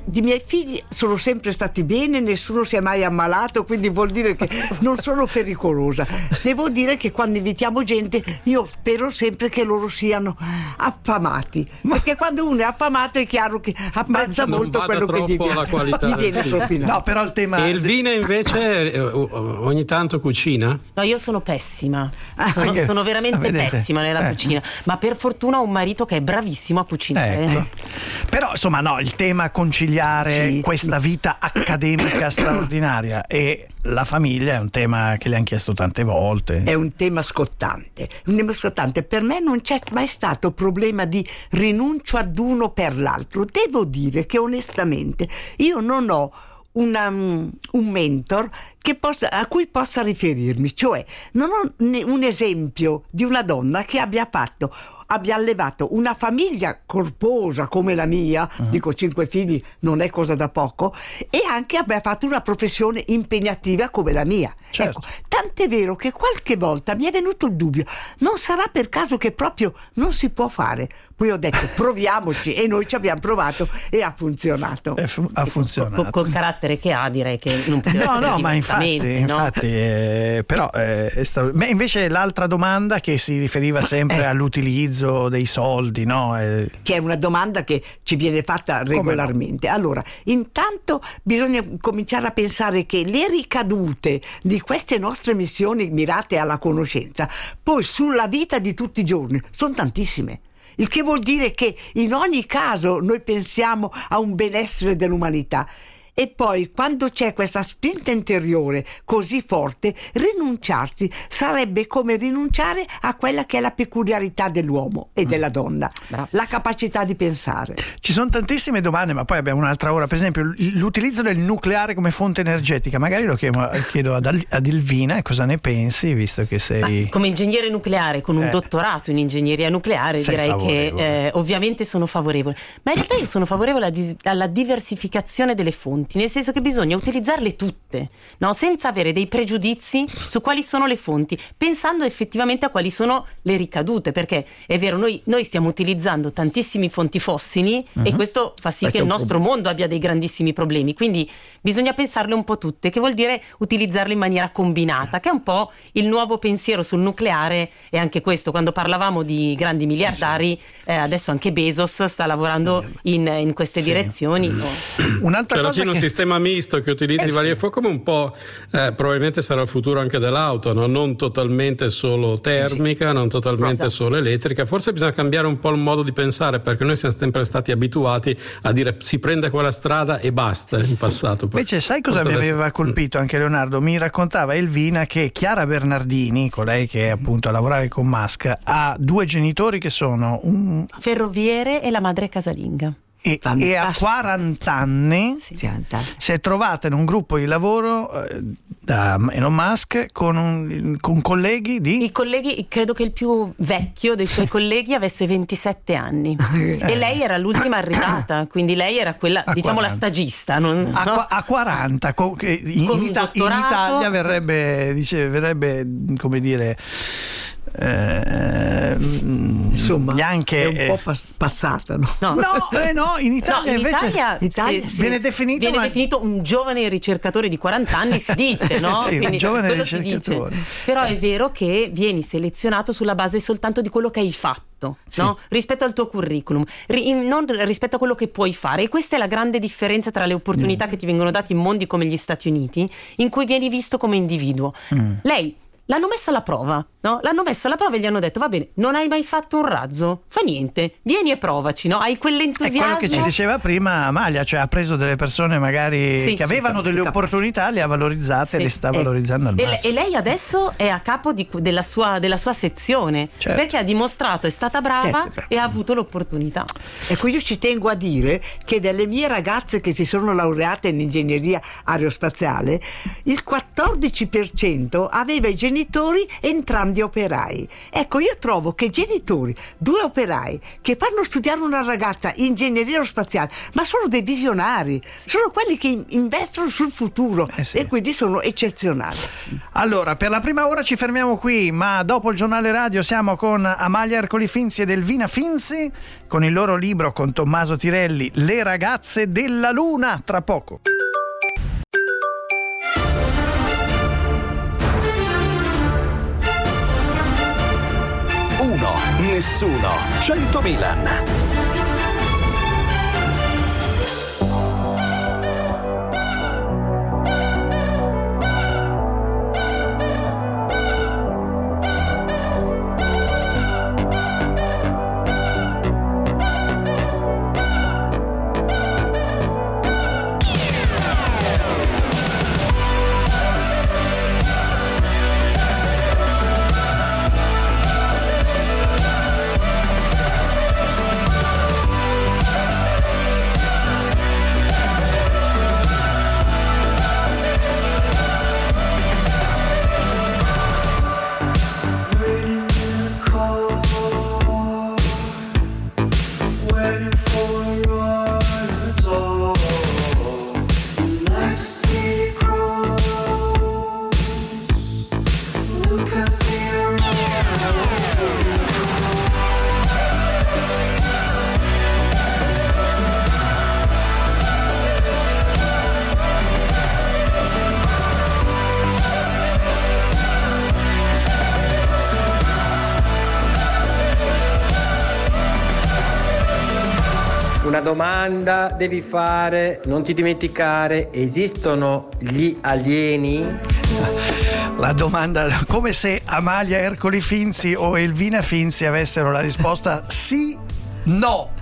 i miei figli sono sempre stati bene, nessuno si è mai ammalato, quindi vuol dire che non sono pericolosa. Devo dire che quando invitiamo gente io spero sempre che loro siano affamati, perché quando uno è affamato è chiaro che apprezza non molto quello che gli viene, la qualità gli viene del propinato. No, però il tema. E il vino invece ogni tanto cucina? No, io sono pessima, Ah, sono, perché- sono veramente vedete? pessima nella Eh. cucina, ma per fortuna ho un marito che è bravissimo a cucinare. Ecco. Però insomma no, il tema conciliare Sì. questa vita accademica straordinaria e la famiglia è un tema che le hanno chiesto tante volte. È un tema scottante, un tema scottante. Per me non c'è mai stato problema di rinuncio ad uno per l'altro. Devo dire che onestamente io non ho una, un mentor che possa, a cui possa riferirmi, cioè non ho ne- un esempio di una donna che abbia fatto, abbia allevato una famiglia corposa come la mia, uh-huh. dico cinque figli non è cosa da poco, e anche abbia fatto una professione impegnativa come la mia. Certo. Ecco, tant'è vero che qualche volta mi è venuto il dubbio, non sarà per caso che proprio non si può fare? Poi ho detto proviamoci e noi ci abbiamo provato e ha funzionato. E fu- ha funzionato. Col, col carattere che ha, direi che non poteva No, no, ma infatti, diversamente, no? infatti eh, però eh, è stra- Beh, invece l'altra domanda che si riferiva sempre eh. all'utilizzo dei soldi, no? Eh, Che è una domanda che ci viene fatta regolarmente. No? Allora, intanto bisogna cominciare a pensare che le ricadute di queste nostre missioni mirate alla conoscenza, poi sulla vita di tutti i giorni, sono tantissime. Il che vuol dire che in ogni caso noi pensiamo a un benessere dell'umanità. E poi quando c'è questa spinta interiore così forte, rinunciarci sarebbe come rinunciare a quella che è la peculiarità dell'uomo e della donna, Bravo. la capacità di pensare. Ci sono tantissime domande, ma poi abbiamo un'altra ora. Per esempio, l- l'utilizzo del nucleare come fonte energetica. Magari lo chiedo, chiedo ad, Al- ad Ilvina cosa ne pensi, visto che sei. Ma come ingegnere nucleare con un Eh. dottorato in ingegneria nucleare, Sei direi che favorevole. eh, ovviamente sono favorevole, ma in realtà io sono favorevole alla, dis- alla diversificazione delle fonti, nel senso che bisogna utilizzarle tutte, no? Senza avere dei pregiudizi su quali sono le fonti, pensando effettivamente a quali sono le ricadute, perché è vero, noi, noi stiamo utilizzando tantissimi fonti fossili uh-huh. e questo fa sì Questo che è il un nostro problema. mondo abbia dei grandissimi problemi, quindi bisogna pensarle un po' tutte, che vuol dire utilizzarle in maniera combinata, che è un po' il nuovo pensiero sul nucleare. E anche questo, quando parlavamo di grandi miliardari, eh, adesso anche Bezos sta lavorando in, in queste Sì. direzioni. Un'altra Cioè, alla cosa fine che... un sistema misto che utilizzi Eh, varie sì. fonti, come un po' eh, probabilmente sarà il futuro anche dell'auto, no? Non totalmente solo termica, sì. non totalmente Esatto. solo elettrica. Forse bisogna cambiare un po' il modo di pensare, perché noi siamo sempre stati abituati a dire si prende quella strada e basta in passato. Invece sai cosa Forse mi adesso- aveva colpito anche Leonardo? Mi raccontava Elvina che Chiara Bernardini, colei che appunto a lavorare con Musk, ha due genitori che sono un... Ferroviere e la madre casalinga. E, e a quaranta anni Sì. si è trovata in un gruppo di lavoro eh, da Elon Musk con, un, con colleghi di... I colleghi, credo che il più vecchio dei suoi colleghi avesse ventisette anni e lei era l'ultima arrivata, quindi lei era quella, A diciamo, quaranta. la stagista. Non, A, no? qua- a quaranta, co- che in, Con in un Ita- in dottorato. Italia verrebbe, dice, verrebbe come dire, eh, Insomma, neanche è un po' pas- passata, no? No. no, eh no, in Italia No, in invece Italia, Italia se- viene se- definito, viene ma- definito un giovane ricercatore di quaranta anni, si dice, no? Sì, un Quindi giovane quello si ricercatore. dice. Però è vero che vieni selezionato sulla base soltanto di quello che hai fatto, Sì. no? Rispetto al tuo curriculum, ri- in- non rispetto a quello che puoi fare. E questa è la grande differenza tra le opportunità Mm. che ti vengono date in mondi come gli Stati Uniti, in cui vieni visto come individuo. Mm. Lei l'hanno messa alla prova, no? L'hanno messa alla prova e gli hanno detto: va bene, non hai mai fatto un razzo? Fa niente, vieni e provaci, no? Hai è quell'entusiasmo. quello che ci diceva prima Amalia, cioè ha preso delle persone magari Sì, che avevano sì, delle sì. opportunità, le ha valorizzate Sì. e le sta Eh, valorizzando al E, le- massimo. e lei adesso è a capo di- della, sua, della sua sezione, Certo. perché ha dimostrato, è stata brava Certo, però. e ha avuto l'opportunità. Ecco, io ci tengo a dire che delle mie ragazze che si sono laureate in ingegneria aerospaziale, il quattordici per cento aveva i genitori genitori entrambi operai. Ecco, io trovo che genitori, due operai che fanno studiare una ragazza ingegneria aerospaziale, ma sono dei visionari, sono quelli che investono sul futuro, eh sì. e quindi sono eccezionali. Allora, per la prima ora ci fermiamo qui, ma dopo il giornale radio siamo con Amalia Ercoli Finzi ed Elvina Finzi con il loro libro con Tommaso Tirelli, Le ragazze della Luna, tra poco. Uno, nessuno, cento Milan. Una domanda devi fare, non ti dimenticare, esistono gli alieni? La domanda, come se Amalia Ercoli Finzi o Elvina Finzi avessero la risposta sì, no.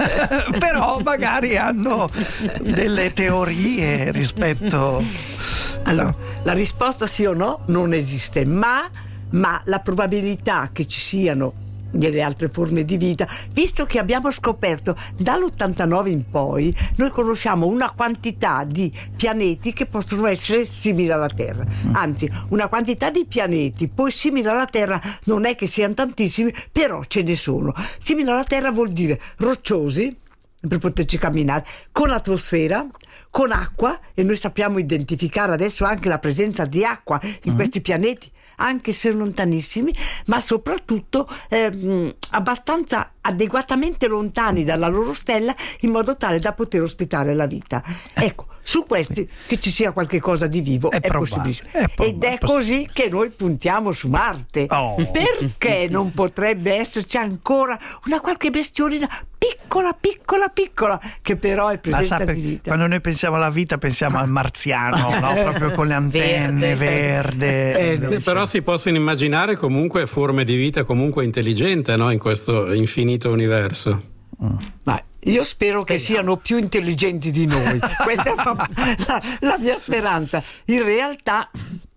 Però magari hanno delle teorie rispetto. Allora, la risposta sì o no non esiste, ma, ma la probabilità che ci siano delle altre forme di vita, visto che abbiamo scoperto dall'ottantanove in poi, noi conosciamo una quantità di pianeti che possono essere simili alla Terra, anzi una quantità di pianeti poi simili alla Terra non è che siano tantissimi, però ce ne sono. Simili alla Terra vuol dire rocciosi per poterci camminare, con atmosfera, con acqua, e noi sappiamo identificare adesso anche la presenza di acqua in mm. questi pianeti, anche se lontanissimi, ma soprattutto ehm, abbastanza adeguatamente lontani dalla loro stella in modo tale da poter ospitare la vita. Ecco, su questi che ci sia qualche cosa di vivo è, è possibile. È Ed è così che noi puntiamo su Marte. Oh. Perché non potrebbe esserci ancora una qualche bestiolina piccola, piccola, piccola, che però è presente di vita? Quando noi pensiamo alla vita pensiamo al marziano, no? Proprio con le antenne verde. verde. Eh, no. Però si possono immaginare comunque forme di vita comunque intelligente, no? In questo infinito universo. Mm. Ma io spero Speriamo. che siano più intelligenti di noi. Questa è la, la, la mia speranza. In realtà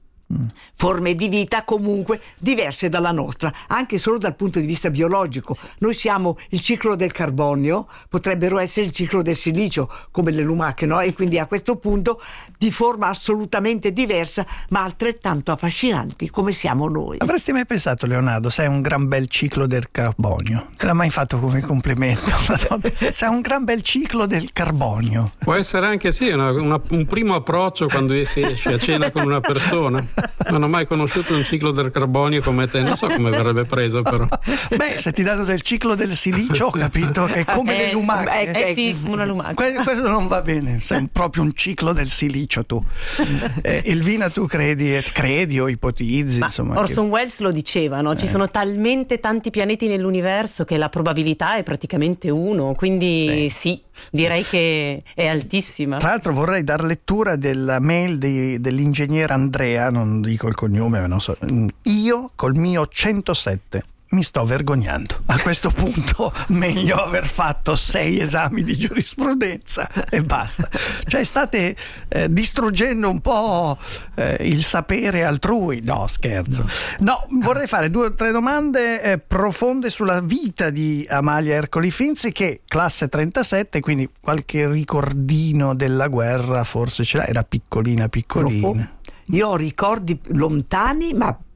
forme di vita comunque diverse dalla nostra, anche solo dal punto di vista biologico. Noi siamo il ciclo del carbonio, potrebbero essere il ciclo del silicio, come le lumache, no? E quindi a questo punto di forma assolutamente diversa, ma altrettanto affascinanti come siamo noi. Avresti mai pensato, Leonardo, sei un gran bel ciclo del carbonio? Te l'ha mai fatto come complimento? Sei un gran bel ciclo del carbonio. Può essere anche sì, una, una, un primo approccio quando si esce a cena con una persona. Non ho mai conosciuto un ciclo del carbonio come te, non so come verrebbe preso, però. Beh, se ti danno del ciclo del silicio, ho capito, è come eh, le lumache. Eh, eh sì, una lumaca. Que- questo non va bene, sei proprio un ciclo del silicio tu. Eh, Elvina, tu credi, credi o ipotizzi? Ma insomma, Orson che... Welles lo diceva, no? Ci eh. sono talmente tanti pianeti nell'universo che la probabilità è praticamente uno, quindi sì, sì direi sì. che è altissima. Tra l'altro vorrei dar lettura della mail di, dell'ingegnere Andrea, non dico il cognome, ma non so. Io col mio centosette mi sto vergognando. A questo punto meglio aver fatto sei esami di giurisprudenza e basta. Cioè state eh, distruggendo un po' eh, il sapere altrui. No, scherzo. No, vorrei fare due o tre domande eh, profonde sulla vita di Amalia Ercoli Finzi, che classe trentasette, quindi qualche ricordino della guerra forse ce l'ha, era piccolina piccolina. Io ho ricordi lontani, ma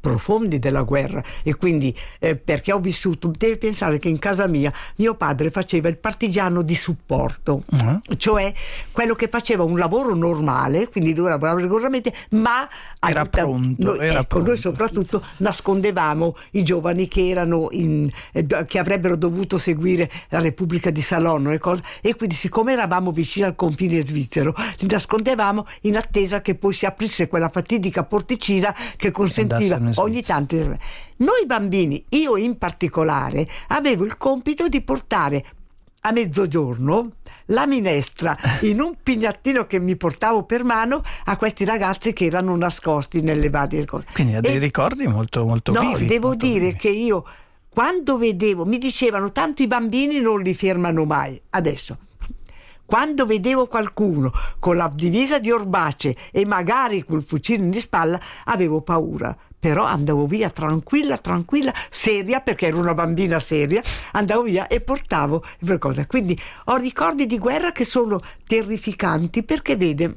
profondi della guerra, e quindi eh, perché ho vissuto, devi pensare che in casa mia mio padre faceva il partigiano di supporto, uh-huh. cioè quello che faceva un lavoro normale, quindi lui lavorava regolarmente, ma era aiuta, pronto, noi, era ecco, pronto. Noi soprattutto nascondevamo i giovani che erano in, eh, che avrebbero dovuto seguire la Repubblica di Salonno e, cose, e quindi siccome eravamo vicini al confine svizzero li nascondevamo in attesa che poi si aprisse quella fatidica porticina che consentiva ogni tanto. Noi bambini, io in particolare, avevo il compito di portare a mezzogiorno la minestra in un pignattino che mi portavo per mano a questi ragazzi che erano nascosti nelle varie cose. Quindi ha dei e, ricordi molto molto no, vivi. No, devo molto dire vivi. che io quando vedevo, mi dicevano tanto i bambini non li fermano mai. Adesso quando vedevo qualcuno con la divisa di Orbace e magari col fucile in spalla, avevo paura. Però andavo via tranquilla, tranquilla, seria, perché ero una bambina seria, andavo via e portavo le cose. Quindi ho ricordi di guerra che sono terrificanti, perché vede,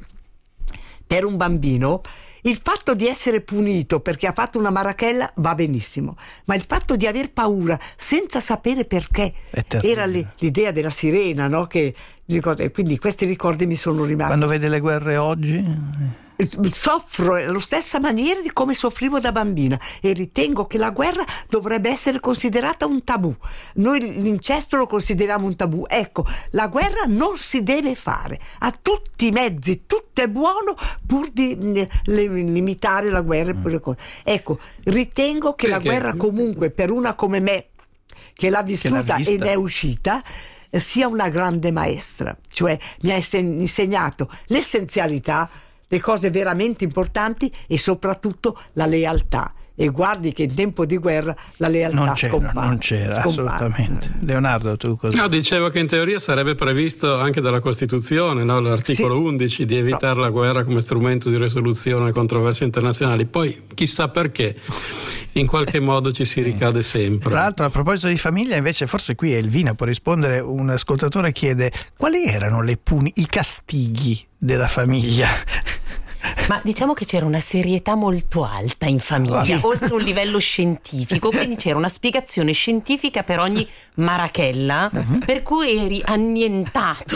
per un bambino il fatto di essere punito perché ha fatto una marachella va benissimo, ma il fatto di aver paura senza sapere perché era le, l'idea della sirena, no? Che, quindi questi ricordi mi sono rimasti. Quando vede le guerre oggi? Soffro alla stessa maniera di come soffrivo da bambina, e ritengo che la guerra dovrebbe essere considerata un tabù. Noi l'incesto lo consideriamo un tabù. Ecco, la guerra non si deve fare a tutti i mezzi, tutto è buono pur di le, limitare la guerra. Mm. Ecco, ritengo che Perché? la guerra comunque per una come me che l'ha vissuta che l'ha ed è uscita sia una grande maestra, cioè mi ha insegnato l'essenzialità, le cose veramente importanti e soprattutto la lealtà. E guardi che in tempo di guerra la lealtà non c'era, scompare. Non c'era, scompare. assolutamente. Leonardo, tu cosa? No, dicevo che in teoria sarebbe previsto anche dalla Costituzione, no? L'articolo sì. undici, di evitare no. la guerra come strumento di risoluzione delle controversie internazionali. Poi, chissà perché, in qualche modo ci si ricade sempre. Tra l'altro, a proposito di famiglia, invece, forse qui Elvina può rispondere. Un ascoltatore chiede quali erano le puni- i castighi della famiglia. Ma diciamo che c'era una serietà molto alta in famiglia, sì. oltre un livello scientifico, quindi c'era una spiegazione scientifica per ogni marachella, uh-huh. per cui eri annientato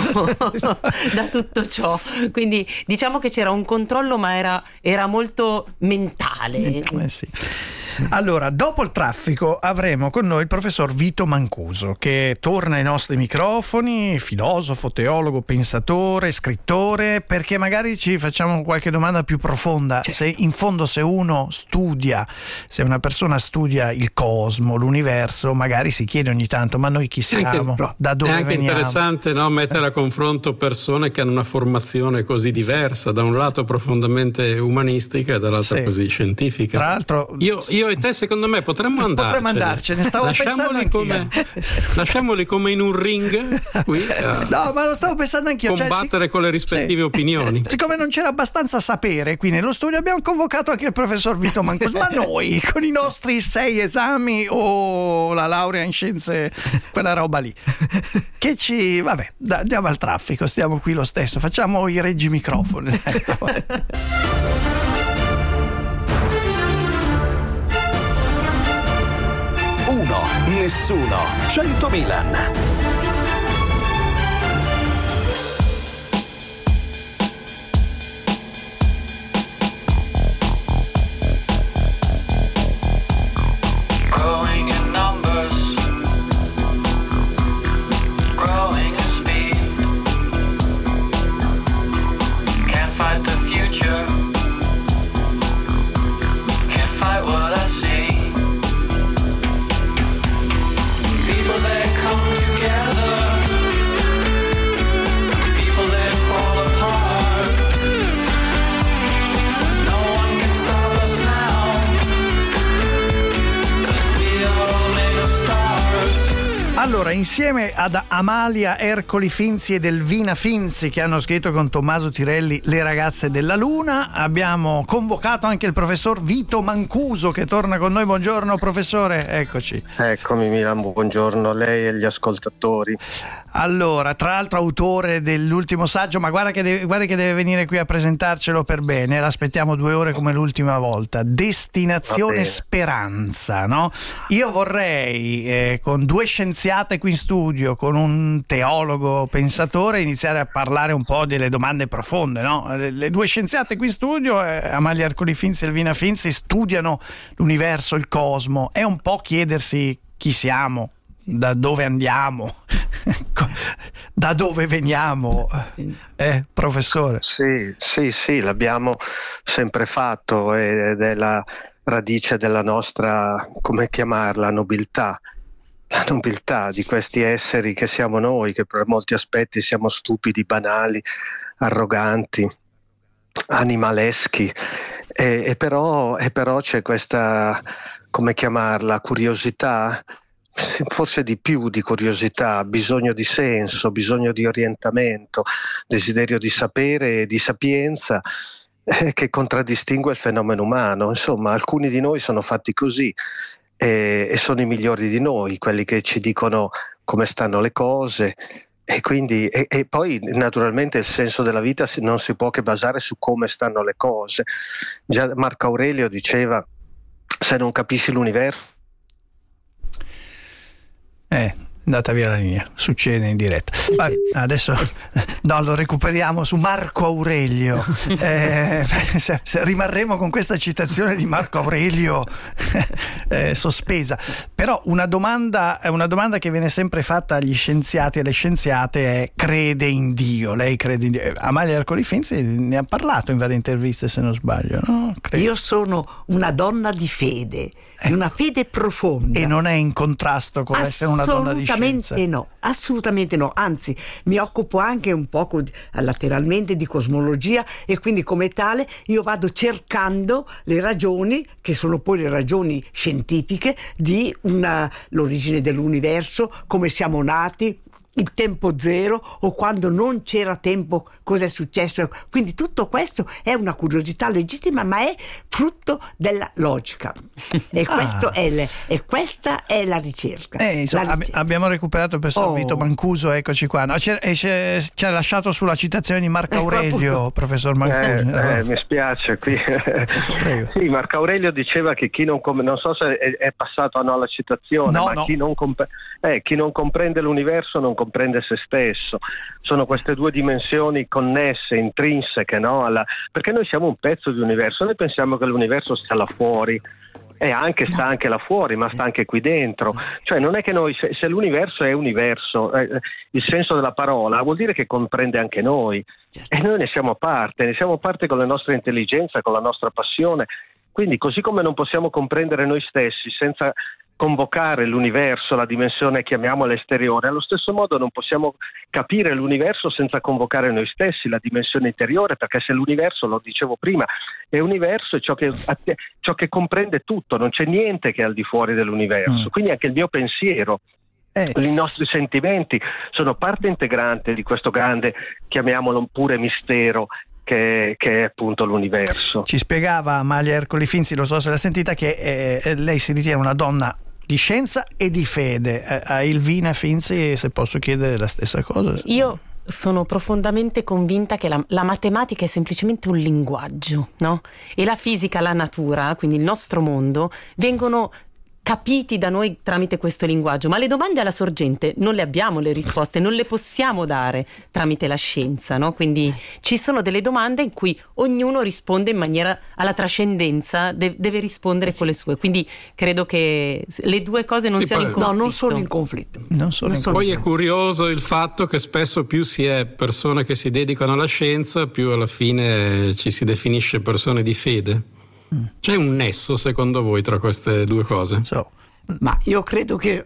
da tutto ciò. Quindi diciamo che c'era un controllo, ma era, era molto mentale. Eh sì. Allora, dopo il traffico avremo con noi il professor Vito Mancuso, che torna ai nostri microfoni, filosofo, teologo, pensatore, scrittore, perché magari ci facciamo qualche domanda più profonda. Se in fondo se uno studia, se una persona studia il cosmo, l'universo, magari si chiede ogni tanto, ma noi chi siamo? Anche, da dove è anche veniamo? interessante, no, mettere a confronto persone che hanno una formazione così diversa, da un lato profondamente umanistica e dall'altro sì. così scientifica. Tra l'altro io, io e te secondo me potremmo andarcene. Potremmo andarcene, stavo lasciamoli pensando come, lasciamoli come in un ring qui no, ma lo stavo pensando anch'io, combattere cioè, con le rispettive sì. opinioni. Siccome non c'era abbastanza sapere qui nello studio, abbiamo convocato anche il professor Vito Mancuso. Ma noi con i nostri sei esami o la laurea in scienze, quella roba lì, che ci vabbè, andiamo al traffico, stiamo qui lo stesso, facciamo i reggi microfoni. Uno, nessuno, cento Milan. Allora, insieme ad Amalia Ercoli Finzi ed Elvina Finzi, che hanno scritto con Tommaso Tirelli Le ragazze della luna, abbiamo convocato anche il professor Vito Mancuso, che torna con noi. Buongiorno professore, eccoci. Eccomi Milan, buongiorno a lei e agli ascoltatori. Allora, tra l'altro autore dell'ultimo saggio, ma guarda che, deve, guarda che deve venire qui a presentarcelo per bene, l'aspettiamo due ore come l'ultima volta. Destinazione Speranza, no? Io vorrei, eh, con due scienziate qui in studio, con un teologo pensatore, iniziare a parlare un po' delle domande profonde, no? Le, le due scienziate qui in studio, eh, Amalia Ercoli Finzi e Elvina Finzi, studiano l'universo, il cosmo, è un po' chiedersi chi siamo, da dove andiamo, da dove veniamo, eh, professore? Sì, sì, sì, l'abbiamo sempre fatto ed è la radice della nostra, come chiamarla, nobiltà. La nobiltà di questi esseri che siamo noi, che per molti aspetti siamo stupidi, banali, arroganti, animaleschi, e, e, però, e però c'è questa, come chiamarla, curiosità, forse di più di curiosità, bisogno di senso, bisogno di orientamento, desiderio di sapere e di sapienza eh, che contraddistingue il fenomeno umano. Insomma, alcuni di noi sono fatti così e, e sono i migliori di noi, quelli che ci dicono come stanno le cose. E quindi e, e poi naturalmente il senso della vita non si può che basare su come stanno le cose. Già Marco Aurelio diceva: se non capisci l'universo. Eh, andata via la linea, succede in diretta. Ma adesso no, lo recuperiamo su Marco Aurelio. Eh, se, se rimarremo con questa citazione di Marco Aurelio eh, sospesa. Però una domanda, una domanda che viene sempre fatta agli scienziati e alle scienziate è: crede in Dio? Lei crede in Dio? Amalia Ercoli Finzi ne ha parlato in varie interviste, se non sbaglio, no? Io sono una donna di fede, eh. una fede profonda. E non è in contrasto con essere una donna di scienza? Assolutamente no, assolutamente no. Anzi, mi occupo anche un poco lateralmente di cosmologia e quindi come tale io vado cercando le ragioni, che sono poi le ragioni scientifiche, di una, l'origine dell'universo, come siamo nati, il tempo zero o quando non c'era tempo, cosa è successo. Quindi tutto questo è una curiosità legittima, ma è frutto della logica e, ah. questo è le, e questa è la ricerca, eh, insomma, la ricerca. Abbiamo recuperato il professor oh. Vito Mancuso, eccoci qua, no, ci ha lasciato sulla citazione di Marco Aurelio, eh, professor Mancuso. eh, eh, mi spiace qui. Sì, Marco Aurelio diceva che chi non com- non so se è, è passato o no la citazione, no, ma no. Chi, non comp- eh, chi non comprende l'universo non comprende se stesso. Sono queste due dimensioni connesse, intrinseche, no? Alla... perché noi siamo un pezzo di universo, noi pensiamo che l'universo sta là fuori, e anche sta anche là fuori, ma sta anche qui dentro. Cioè non è che noi, se, se l'universo è universo, eh, il senso della parola vuol dire che comprende anche noi, e noi ne siamo parte, ne siamo parte con la nostra intelligenza, con la nostra passione. Quindi così come non possiamo comprendere noi stessi senza convocare l'universo, la dimensione, chiamiamola esteriore, allo stesso modo non possiamo capire l'universo senza convocare noi stessi, la dimensione interiore, perché se l'universo, lo dicevo prima, è universo, è ciò che, ciò che comprende tutto, non c'è niente che è al di fuori dell'universo. Mm. Quindi anche il mio pensiero, eh. i nostri sentimenti sono parte integrante di questo grande, chiamiamolo pure mistero, Che, che è appunto l'universo. Ci spiegava Amalia Ercoli Finzi, lo so se l'ha sentita, che eh, lei si ritiene una donna di scienza e di fede. Eh, a Elvina Finzi, se posso chiedere la stessa cosa. Io sono profondamente convinta che la, la matematica è semplicemente un linguaggio, no? E la fisica, la natura, quindi il nostro mondo, vengono capiti da noi tramite questo linguaggio, ma le domande alla sorgente non le abbiamo, le risposte non le possiamo dare tramite la scienza, no? Quindi ci sono delle domande in cui ognuno risponde in maniera, alla trascendenza de- deve rispondere eh sì. con le sue, quindi credo che le due cose non sì, siano poi, in conflitto. No, non sono in conflitto. Non sono in poi conflitto. È curioso il fatto che spesso più si è persone che si dedicano alla scienza, più alla fine ci si definisce persone di fede. C'è un nesso secondo voi tra queste due cose? So. Ma io credo che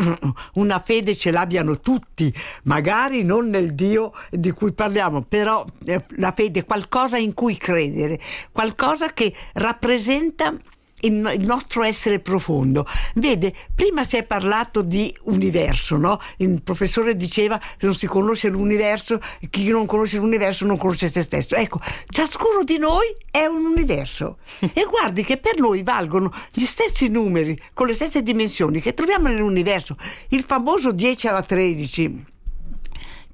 una fede ce l'abbiano tutti, magari non nel Dio di cui parliamo, però la fede è qualcosa in cui credere, qualcosa che rappresenta il, il nostro essere profondo. Vede, prima si è parlato di universo, no? Il professore diceva che non si conosce l'universo, chi non conosce l'universo non conosce se stesso. Ecco, ciascuno di noi è un universo e guardi che per noi valgono gli stessi numeri con le stesse dimensioni che troviamo nell'universo. Il famoso dieci alla tredici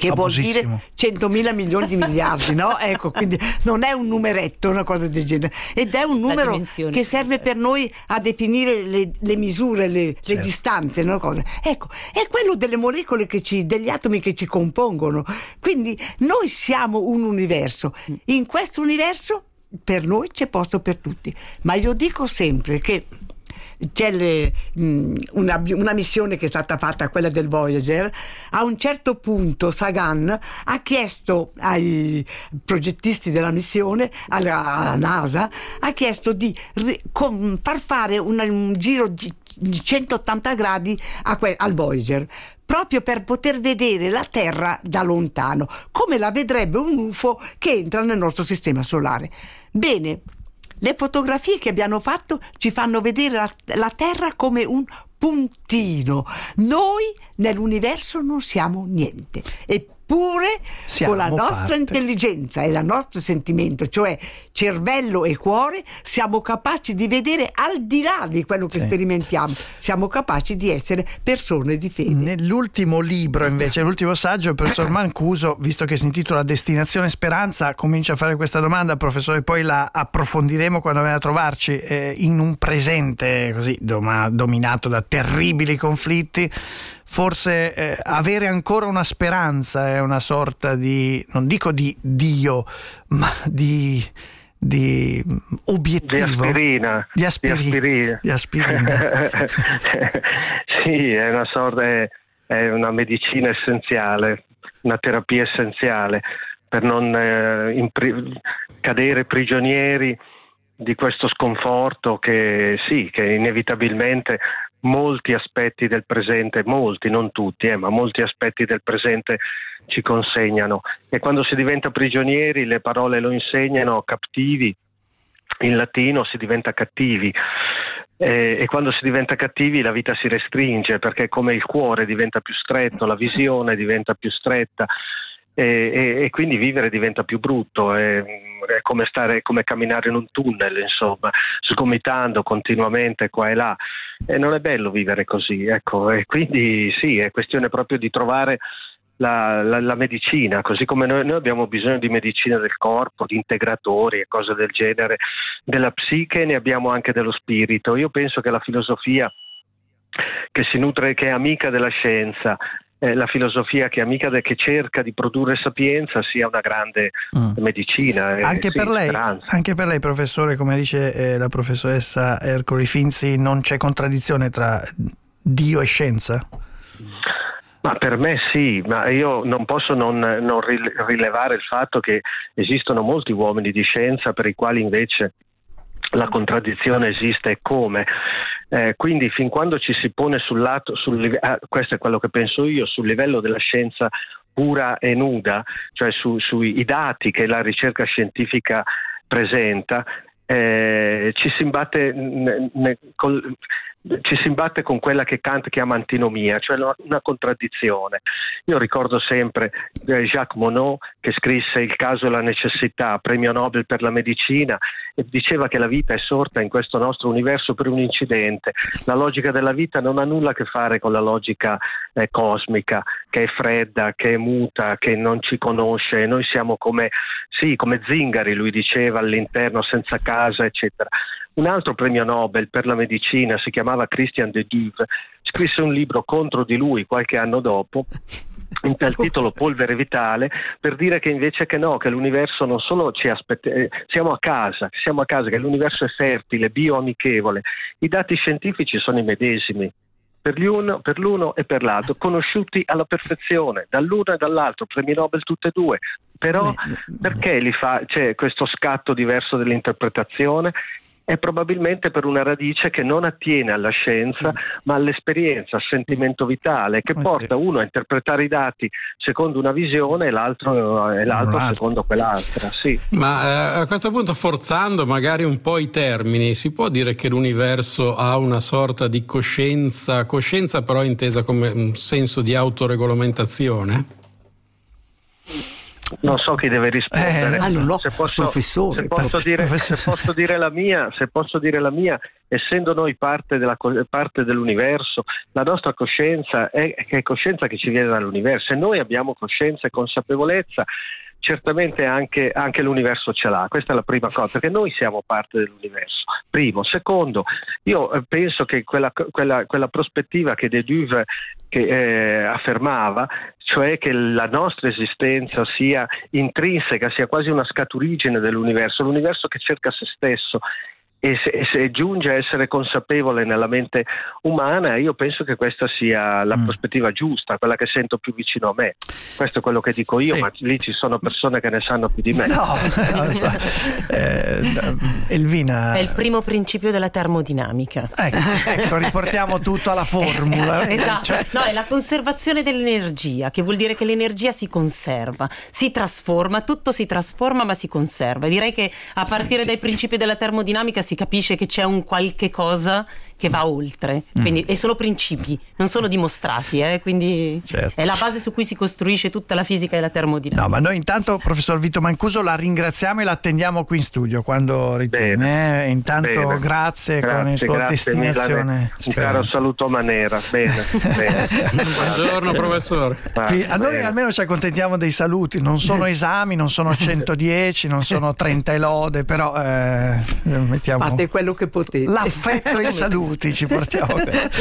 che vuol dire centomila milioni di miliardi, no? Ecco, quindi non è un numeretto, una cosa del genere, ed è un numero che serve per noi a definire le, le misure, le, certo. le distanze, no? Cosa. Ecco, è quello delle molecole che ci, degli atomi che ci compongono. Quindi noi siamo un universo. In questo universo per noi c'è posto per tutti, ma io dico sempre che c'è le, mh, una, una missione che è stata fatta, quella del Voyager. A un certo punto Sagan ha chiesto ai progettisti della missione, alla, alla NASA, ha chiesto di ri, con, far fare un, un giro di centottanta gradi a que, al Voyager, proprio per poter vedere la Terra da lontano, come la vedrebbe un U F O che entra nel nostro sistema solare. Bene, le fotografie che abbiamo fatto ci fanno vedere la, la Terra come un puntino. Noi nell'universo non siamo niente. Eppure siamo con la nostra parte. Intelligenza e il nostro sentimento, cioè cervello e cuore, siamo capaci di vedere al di là di quello che sì. sperimentiamo. Siamo capaci di essere persone di fede. Nell'ultimo libro, invece, l'ultimo saggio, il professor Mancuso, visto che si intitola Destinazione Speranza, comincia a fare questa domanda, professore, poi la approfondiremo quando viene a trovarci. Eh, in un presente così dom- dominato da terribili conflitti, forse eh, avere ancora una speranza è una sorta di, non dico di Dio, ma di di obiettivo, di aspirina di aspirina, di aspirina. Di aspirina. Sì, è una sorta, è, è una medicina essenziale, una terapia essenziale per non eh, impri- cadere prigionieri di questo sconforto che sì, che inevitabilmente molti aspetti del presente, molti, non tutti, eh, ma molti aspetti del presente ci consegnano. E quando si diventa prigionieri, le parole lo insegnano, captivi, in latino si diventa cattivi. E, e quando si diventa cattivi la vita si restringe, perché come il cuore diventa più stretto, la visione diventa più stretta. E, e, e quindi vivere diventa più brutto, è, è come stare, è come camminare in un tunnel, insomma, sgomitando continuamente qua e là, e non è bello vivere così, ecco. E quindi sì, è questione proprio di trovare la, la, la medicina, così come noi, noi abbiamo bisogno di medicina del corpo, di integratori e cose del genere, della psiche, ne abbiamo anche dello spirito. Io penso che la filosofia che si nutre, che è amica della scienza, la filosofia che è amica de, che cerca di produrre sapienza, sia una grande mm. medicina. Anche, eh, per sì, lei, anche per lei, professore, come dice eh, la professoressa Ercoli Finzi, non c'è contraddizione tra Dio e scienza? Ma per me sì, ma io non posso non, non rilevare il fatto che esistono molti uomini di scienza per i quali invece la contraddizione esiste e come. Eh, quindi fin quando ci si pone sul lato, sul, ah, questo è quello che penso io, sul livello della scienza pura e nuda, cioè su, sui i dati che la ricerca scientifica presenta, eh, ci si imbatte ne, ne, col, ci si imbatte con quella che Kant chiama antinomia, cioè una contraddizione. Io ricordo sempre Jacques Monod, che scrisse Il caso e la necessità, premio Nobel per la medicina, e diceva che la vita è sorta in questo nostro universo per un incidente. La logica della vita non ha nulla a che fare con la logica eh, cosmica, che è fredda, che è muta, che non ci conosce. Noi siamo come, sì, come zingari, lui diceva, all'interno, senza casa, eccetera. Un altro premio Nobel per la medicina, si chiamava Christian de Duve, scrisse un libro contro di lui qualche anno dopo, dal titolo Polvere vitale, per dire che invece che no, che l'universo non solo ci aspetta, eh, siamo a casa, siamo a casa, che l'universo è fertile, bioamichevole. I dati scientifici sono i medesimi per l'uno, per l'uno e per l'altro, conosciuti alla perfezione, dall'uno e dall'altro, premi Nobel tutte e due. Però perché li fa, c'è questo scatto diverso dell'interpretazione? È probabilmente per una radice che non attiene alla scienza, ma all'esperienza, al sentimento vitale, che porta uno a interpretare i dati secondo una visione e l'altro, e l'altro secondo quell'altra. Sì. Ma eh, a questo punto, forzando magari un po' i termini, si può dire che l'universo ha una sorta di coscienza, coscienza però intesa come un senso di autoregolamentazione? non so chi deve rispondere. Eh, ah, no, se posso, professore, se posso dire, se posso dire la mia, se posso dire la mia, essendo noi parte, della, parte dell'universo, la nostra coscienza è, è coscienza che ci viene dall'universo, e noi abbiamo coscienza e consapevolezza. Certamente anche, anche l'universo ce l'ha, questa è la prima cosa, perché noi siamo parte dell'universo. Primo. Secondo, io penso che quella, quella, quella prospettiva che De Duve che, eh, affermava, cioè che la nostra esistenza sia intrinseca, sia quasi una scaturigine dell'universo, l'universo che cerca se stesso e se, e se giunge a essere consapevole nella mente umana, io penso che questa sia la mm. prospettiva giusta, quella che sento più vicino a me. Questo è quello che dico io, sì. Ma lì ci sono persone che ne sanno più di me. No, non so. eh, Elvina, è il primo principio della termodinamica. Ecco, ecco riportiamo tutto alla formula. Esatto. Cioè... No, è la conservazione dell'energia, che vuol dire che l'energia si conserva, si trasforma, tutto si trasforma ma si conserva. Direi che a partire sì, dai sì. principi della termodinamica si capisce che c'è un qualche cosa che va oltre, quindi mm. e sono principi, non sono dimostrati, eh? Quindi certo. È la base su cui si costruisce tutta la fisica e la termodinamica. No, ma noi intanto, professor Vito Mancuso, la ringraziamo e la attendiamo qui in studio quando ritiene. Eh? Intanto bene. grazie, grazie con la sua grazie, destinazione. Un caro saluto a Manera. Bene, bene. Buongiorno professore. Qui, a noi almeno ci accontentiamo dei saluti, non sono esami, non sono centodieci, non sono trenta e lode, però eh, mettiamo fate quello che potete. L'affetto e i saluti ci portiamo.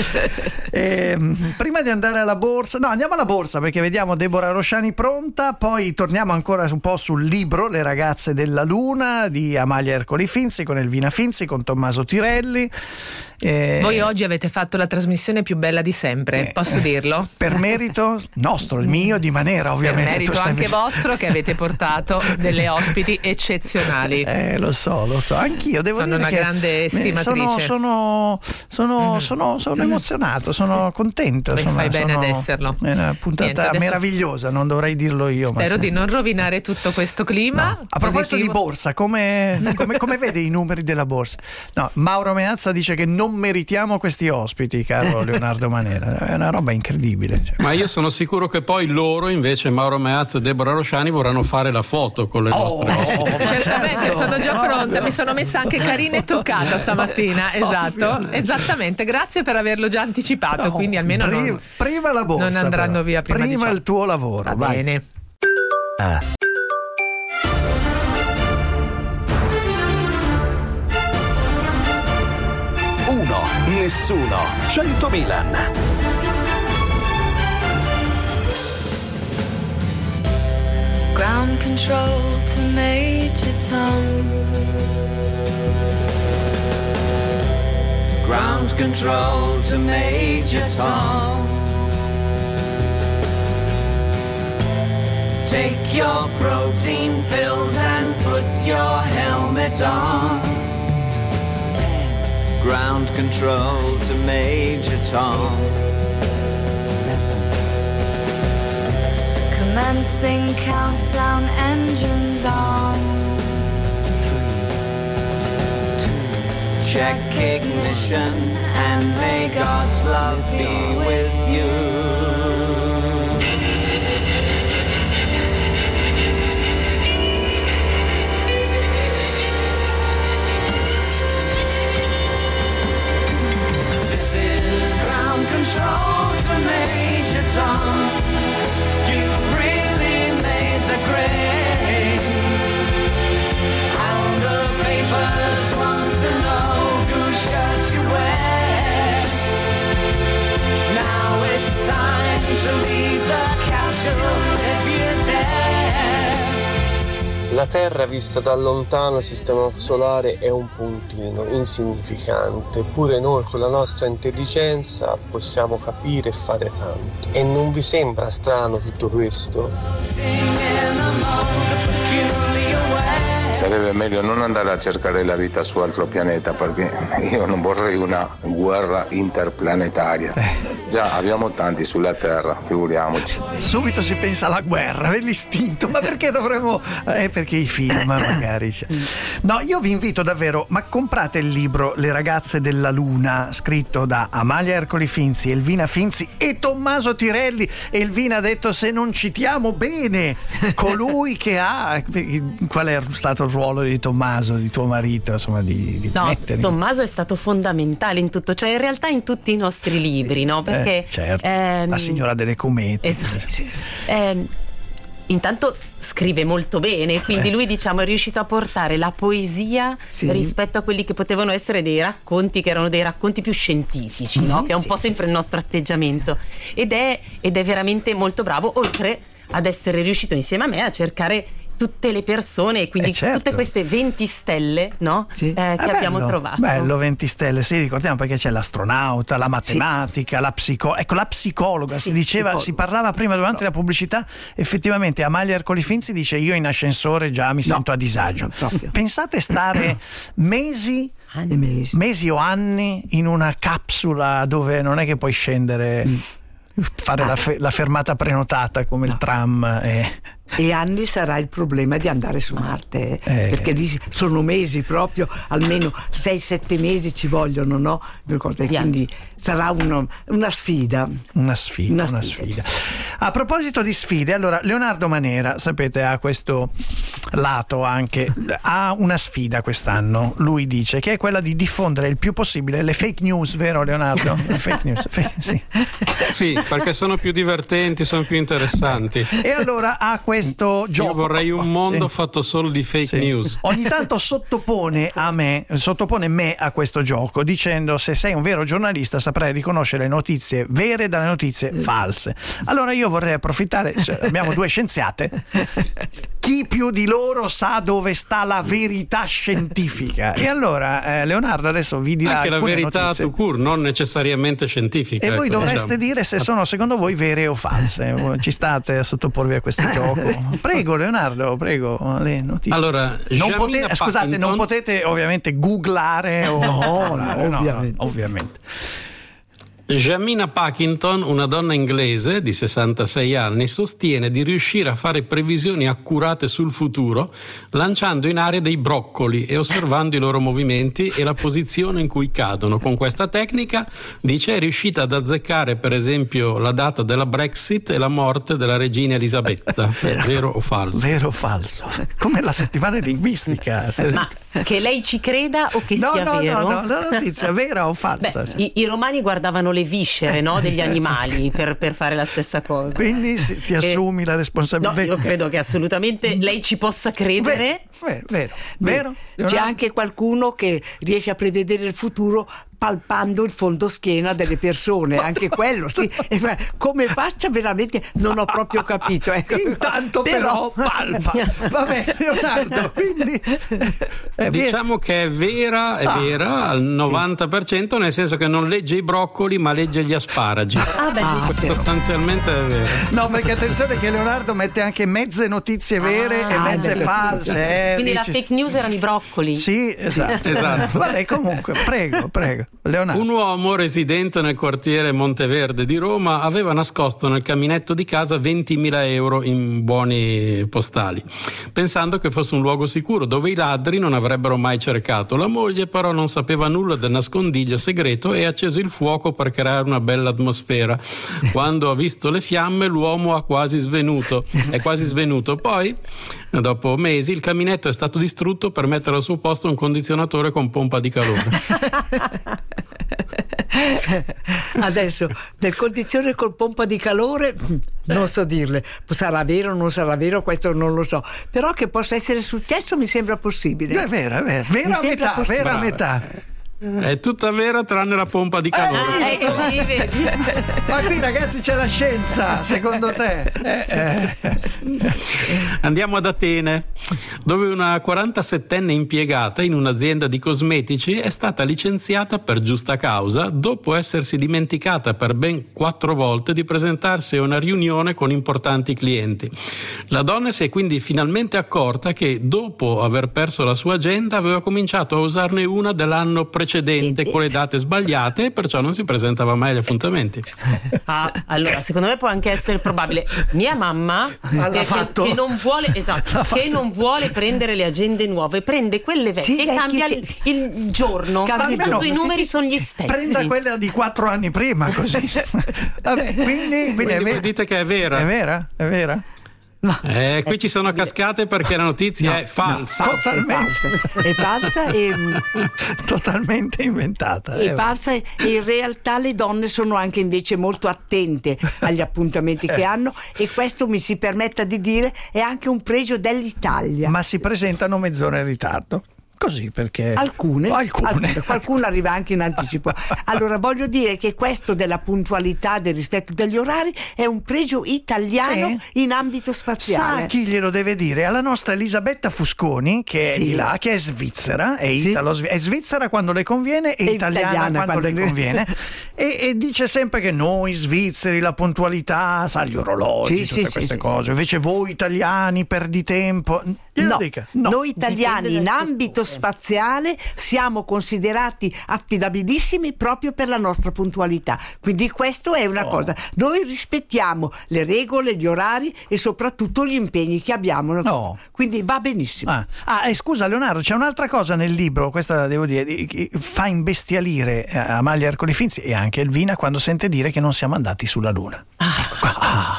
E, prima di andare alla borsa, no, andiamo alla borsa perché vediamo Deborah Rosciani pronta, poi torniamo ancora un po' sul libro Le ragazze della luna di Amalia Ercoli Finzi con Elvina Finzi, con Tommaso Tirelli. E... Voi oggi avete fatto la trasmissione più bella di sempre, eh, posso dirlo? Per merito nostro, il mio, di Manera ovviamente. Per merito anche pensando... vostro, che avete portato delle ospiti eccezionali. Eh, lo so, lo so, anch'io devo sono dire una che grande stimatrice. Sono, sono, sono, mm-hmm. sono, sono emozionato, sono contento. Beh, sono, fai bene sono, ad esserlo. È una puntata Niente, adesso... meravigliosa, non dovrei dirlo io. Spero ma di non rovinare tutto questo clima. No. A proposito positivo. di borsa, come, come, come vede i numeri della borsa? No, Mauro Meazza dice che non meritiamo questi ospiti, caro Leonardo Manera, è una roba incredibile. Cioè. Ma io sono sicuro che poi loro, invece, Mauro Meazza e Deborah Rosciani, vorranno fare la foto con le oh, nostre ospiti. Oh, certamente, certo. Sono già pronta, mi sono messa anche carina e toccata stamattina, esatto, esattamente, grazie per averlo già anticipato, no, quindi almeno prima, non, prima la borsa, non andranno però. via prima, prima di il tuo lavoro. Va vai. bene. Ah. Uno, nessuno, cento Milan. Ground control to Major Tom. Ground control to Major Tom. Take your protein pills and put your helmet on. Ground control to Major Tom. Commencing countdown, engines on. Check ignition and may God's love be with you. This is ground control to Major Tom. You've really made the grade, and the papers want to know whose shirt you wear. Now it's time to leave the capsule if you dare. La Terra vista da lontano sistema solare è un puntino insignificante, eppure noi con la nostra intelligenza possiamo capire e fare tanto. E non vi sembra strano tutto questo? sarebbe meglio non andare a cercare la vita su altro pianeta, perché io non vorrei una guerra interplanetaria. Già abbiamo tanti sulla Terra, figuriamoci. Subito si pensa alla guerra, l'istinto, ma perché dovremmo... Eh, perché i film magari... Cioè. No, io vi invito davvero, ma comprate il libro Le ragazze della Luna, scritto da Amalia Ercoli Finzi, Elvina Finzi e Tommaso Tirelli. Elvina ha detto: se non citiamo bene colui che ha... Qual è stato il ruolo di Tommaso, di tuo marito, insomma, di, di no, mettere... Tommaso è stato fondamentale in tutto, cioè in realtà in tutti i nostri libri, sì. no? Perché eh, certo. ehm, La signora delle comete. Esatto. Sì. Ehm, intanto scrive molto bene, quindi eh, lui diciamo è riuscito a portare la poesia sì. rispetto a quelli che potevano essere dei racconti che erano dei racconti più scientifici, no? Sì, che è un sì. po' sempre il nostro atteggiamento, ed è, ed è veramente molto bravo, oltre ad essere riuscito insieme a me a cercare tutte le persone, quindi eh certo. tutte queste venti stelle, no? Sì. Eh, che ah, abbiamo bello, trovato. Bello, venti stelle, sì, ricordiamo, perché c'è l'astronauta, la matematica, sì. la psicologa. Ecco, la psicologa, sì, si diceva, psicologa. Si parlava prima durante no. la pubblicità, effettivamente Amalia Ercoli Finzi dice: io in ascensore già mi no. sento a disagio. No, pensate stare mesi, mesi mesi o anni in una capsula dove non è che puoi scendere, mm. fare ah. la, fe- la fermata prenotata come no. il tram e... E anni sarà il problema di andare su Marte, eh. perché lì sono mesi proprio, almeno sei sette mesi ci vogliono, no? Quindi sarà uno, una sfida. Una sfida, una, una sfida. sfida. A proposito di sfide, allora Leonardo Manera, sapete, ha questo lato anche, ha una sfida quest'anno, lui dice, che è quella di diffondere il più possibile le fake news, vero Leonardo? Le fake news, fake, sì. Sì, perché sono più divertenti, sono più interessanti. E allora ha questo Questo gioco. Io vorrei un mondo sì. fatto solo di fake sì. news. Ogni tanto sottopone a me, sottopone me a questo gioco, dicendo: se sei un vero giornalista saprai riconoscere le notizie vere dalle notizie false. Allora io vorrei approfittare, cioè, abbiamo due scienziate, chi più di loro sa dove sta la verità scientifica? E allora eh, Leonardo adesso vi dirà anche la verità notizie. tout court, non necessariamente scientifica. E voi ecco, dovreste diciamo. dire se sono secondo voi vere o false. Ci state a sottoporvi a questo gioco? Prego Leonardo, prego, le notizie. Allora, non potete, scusate, Packington... non potete ovviamente googlare o no, no, ovviamente. No, ovviamente. Jamina Packington, una donna inglese di sessantasei anni, sostiene di riuscire a fare previsioni accurate sul futuro lanciando in aria dei broccoli e osservando i loro movimenti e la posizione in cui cadono. Con questa tecnica, dice, è riuscita ad azzeccare per esempio la data della Brexit e la morte della regina Elisabetta. Vero, vero o falso? Vero o falso? Come la settimana linguistica. Ma che lei ci creda o che no, sia no, vero? No, no, la notizia vera o falsa? Beh, i, i romani guardavano le viscere, no, degli animali per, per fare la stessa cosa. Quindi sì, ti assumi e, la responsabilità. No, io credo che assolutamente lei ci possa credere. Vero, vero, vero. Beh, c'è anche qualcuno che riesce a prevedere il futuro palpando il fondoschiena delle persone, anche quello, sì. Come faccia veramente non ho proprio capito. Ecco. Intanto però, però palpa. Va bene, Leonardo, quindi è diciamo che è vera, è ah, vera al novanta per cento, sì. Nel senso che non legge i broccoli ma legge gli asparagi. Ah, beh, ah, sostanzialmente è vero. No, perché attenzione che Leonardo mette anche mezze notizie vere ah, e mezze beh, false. Eh, quindi dici... la fake news erano i broccoli. Sì, esatto. esatto. Vabbè, comunque, prego, prego. Leonardo. Un uomo residente nel quartiere Monteverde di Roma aveva nascosto nel caminetto di casa ventimila euro in buoni postali, pensando che fosse un luogo sicuro dove i ladri non avrebbero mai cercato. La moglie però non sapeva nulla del nascondiglio segreto e ha acceso il fuoco per creare una bella atmosfera. Quando ha visto le fiamme l'uomo ha quasi svenuto, è quasi svenuto. Poi, dopo mesi, il caminetto è stato distrutto per mettere al suo posto un condizionatore con pompa di calore. Adesso nel condizione col pompa di calore non so dirle, sarà vero o non sarà vero, questo non lo so, però che possa essere successo mi sembra possibile. È vero, è vero, vera a metà, vera a metà. È tutta vera tranne la pompa di calore. Eh, ma qui ragazzi c'è la scienza, secondo te? Eh, eh. Andiamo ad Atene, dove una quarantasettenne impiegata in un'azienda di cosmetici è stata licenziata per giusta causa dopo essersi dimenticata per ben quattro volte di presentarsi a una riunione con importanti clienti. La donna si è quindi finalmente accorta che dopo aver perso la sua agenda aveva cominciato a usarne una dell'anno precedente con le date sbagliate e perciò non si presentava mai agli appuntamenti. Ah, allora secondo me può anche essere probabile. Mia mamma che, fatto. che non vuole esatto, che non vuole prendere le agende nuove, prende quelle vecchie Sì, e vecchie, cambia sì. il, il giorno. Cambia il Tutto giorno. i numeri Sì, sì. sono gli stessi. Prenda quella di quattro anni prima, così. Vabbè, quindi, quindi, Quindi è voi vera. dite che è vera? È vera? È vera? Eh, qui ci sono cascate perché la notizia No, è falsa. no, totalmente. È falsa e, Totalmente inventata. e eh. falsa e in realtà le donne sono anche invece molto attente agli appuntamenti che hanno, e questo, mi si permetta di dire, è anche un pregio dell'Italia. Ma si presentano mezz'ora in ritardo. Così perché Alcune, alcune. alcune, qualcuno arriva anche in anticipo. Allora voglio dire che questo della puntualità, del rispetto degli orari, è un pregio italiano Sì. in ambito spaziale. Sa chi glielo deve dire? Alla nostra Elisabetta Fusconi, che è Sì. di là, che è svizzera, è, Sì. italo- è svizzera quando le conviene e E italiana, italiana quando, quando le le- conviene. e, e dice sempre che noi svizzeri la puntualità, sa, gli orologi, Sì, tutte sì, queste sì, cose. Invece voi italiani perdi tempo. Glielo No, dica. No. noi italiani Dipende in dal ambito spaziale siamo considerati affidabilissimi proprio per la nostra puntualità. Quindi questo è una Oh. cosa. Noi rispettiamo le regole, gli orari e soprattutto gli impegni che abbiamo. No. Quindi va benissimo. Ah, ah, e scusa Leonardo, c'è un'altra cosa nel libro, questa devo dire, di- che fa imbestialire eh, Amalia Ercoli Finzi e anche Elvina quando sente dire che non siamo andati sulla Luna. Ecco qua. Ah.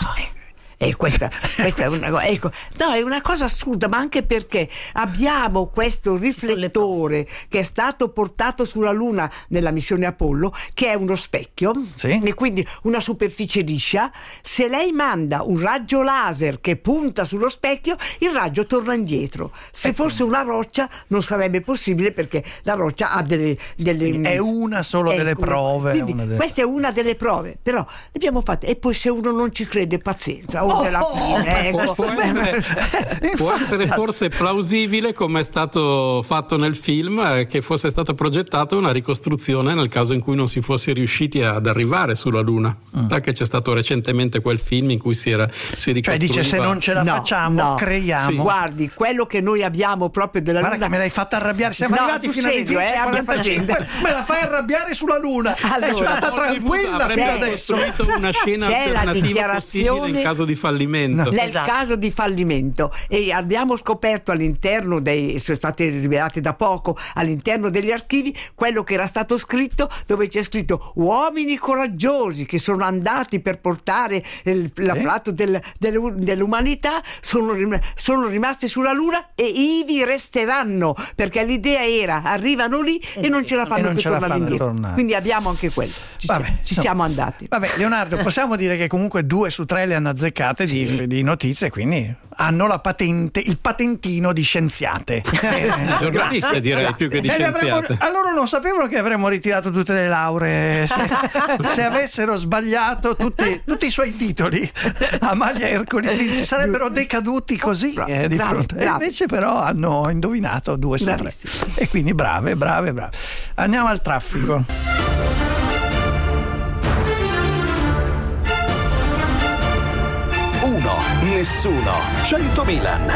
E questa, questa è una cosa, ecco, no, è una cosa assurda, ma anche perché abbiamo questo riflettore che è stato portato sulla Luna nella missione Apollo, che è uno specchio, Sì. e quindi una superficie liscia. Se lei manda un raggio laser che punta sullo specchio, il raggio torna indietro. Se fosse una roccia non sarebbe possibile, perché la roccia ha delle, delle È una solo Ecco, delle prove. quindi una delle- questa è una delle prove, però le abbiamo fatte, e poi se uno non ci crede, pazienza, o della oh, fine, ecco. Può essere, può essere forse plausibile, come è stato fatto nel film, eh, che fosse stata progettata una ricostruzione nel caso in cui non si fosse riusciti ad arrivare sulla Luna. Mm. Perché c'è stato recentemente quel film in cui si, era, si Cioè ricostruiva. dice, se non ce la No, facciamo, no. creiamo. Sì. Guardi, quello che noi abbiamo proprio della Guarda Luna. che me l'hai fatta arrabbiare, siamo No, arrivati sul fino alle serio, eh, dieci e abbia quarantacinque. pazienza. Me la fai arrabbiare sulla Luna. Allora, è stata tranquilla fino Avrebbe adesso. costruito una scena C'è la alternativa possibile dichiarazione- in caso di fallimento. Nel Esatto. caso di fallimento, e abbiamo scoperto all'interno dei, sono state rivelate da poco all'interno degli archivi, quello che era stato scritto, dove c'è scritto uomini coraggiosi che sono andati per portare il, l'afflato del, del, dell'umanità, sono, rim- sono rimasti sulla Luna e ivi resteranno, perché l'idea era arrivano lì e non ce la E fanno non più ce la tornare fanno indietro. tornare. Quindi abbiamo anche quello, ci, Vabbè, siamo, ci insomma. siamo andati. Vabbè, Leonardo, possiamo dire che comunque due su tre le hanno azzeccate di, di notizie, quindi hanno la patente, il patentino di scienziate. Giornaliste direi più che di E le avremmo- scienziate. allora non sapevano che avremmo ritirato tutte le lauree se, se avessero sbagliato tutti, tutti i suoi titoli. Amalia Ercoli Finzi sarebbero decaduti così eh, di bravi, fronte. E bravi. invece però hanno indovinato due su tre. Bravissimi. E quindi brave, brave, brave. Andiamo al traffico. Uno, nessuno, cento Milan.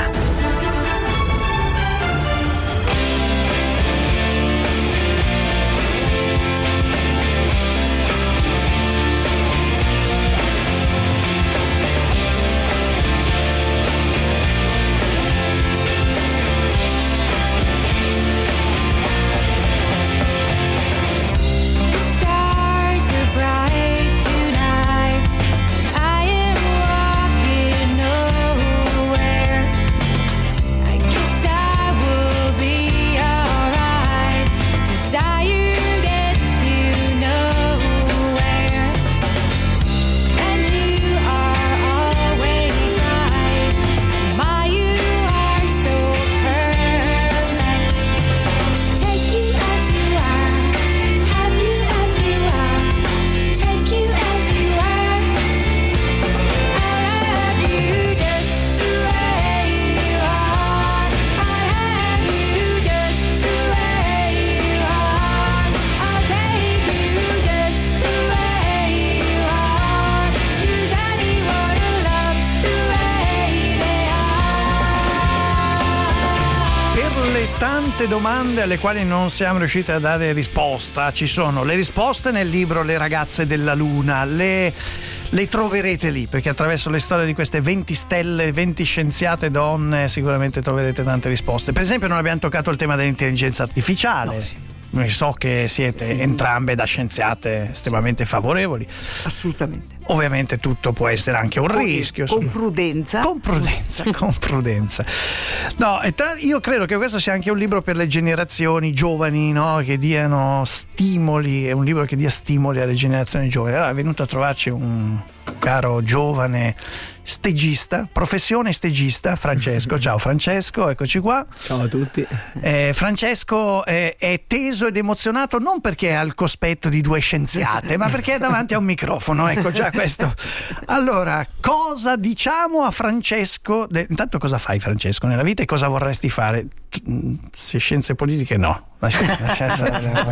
The stars are bright tonight. I am walking nowhere. domande alle quali non siamo riusciti a dare risposta. Ci sono le risposte nel libro Le ragazze della luna, le, le troverete lì, perché attraverso le storie di queste venti stelle, venti scienziate donne sicuramente troverete tante risposte. Per esempio non abbiamo toccato il tema dell'intelligenza artificiale. No, sì. So che siete sì. entrambe da scienziate estremamente favorevoli. Assolutamente. Ovviamente tutto può essere anche un con, rischio. Con insomma. prudenza. Con prudenza, con prudenza. No, e tra, io credo che questo sia anche un libro per le generazioni giovani, no? Che diano stimoli, è un libro che dia stimoli alle generazioni giovani. Allora è venuto a trovarci un caro giovane stegista, professione stegista, Francesco. Ciao Francesco, eccoci qua. Ciao a tutti. Eh, Francesco è, è teso ed emozionato non perché è al cospetto di due scienziate, ma perché è davanti a un microfono. Ecco già questo. Allora, cosa diciamo a Francesco? De... Intanto cosa fai Francesco nella vita e cosa vorresti fare? Se scienze politiche no. Lascia, lascia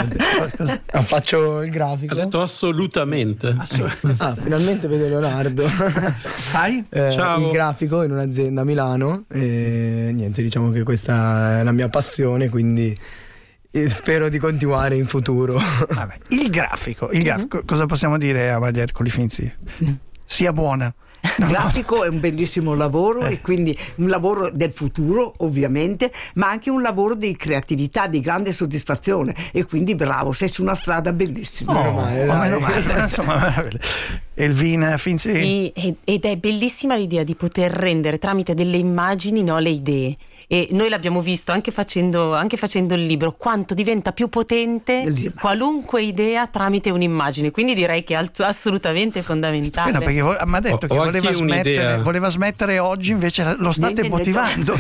ah, faccio il grafico. Ha detto assolutamente. Assolutamente. Ah, finalmente vedo Leonardo. Fai? Eh, Ciao. Il grafico in un'azienda a Milano e niente, diciamo che questa è la mia passione, quindi spero di continuare in futuro. Vabbè. Il grafico, il grafico, mm-hmm. cosa possiamo dire a Maria Ercoli Finzi? Sia buona. Il grafico è un bellissimo lavoro, eh. e quindi un lavoro del futuro ovviamente, ma anche un lavoro di creatività, di grande soddisfazione, e quindi bravo, sei su una strada bellissima. Oh, meno male, oh, meno male. Insomma, Elvina Finzi. Sì, ed è bellissima l'idea di poter rendere tramite delle immagini, no, le idee. E noi l'abbiamo visto anche facendo, anche facendo il libro, quanto diventa più potente qualunque idea tramite un'immagine, quindi direi che è assolutamente fondamentale. No, perché vo- mi ha detto o, che voleva smettere, voleva smettere oggi, invece lo state niente, motivando.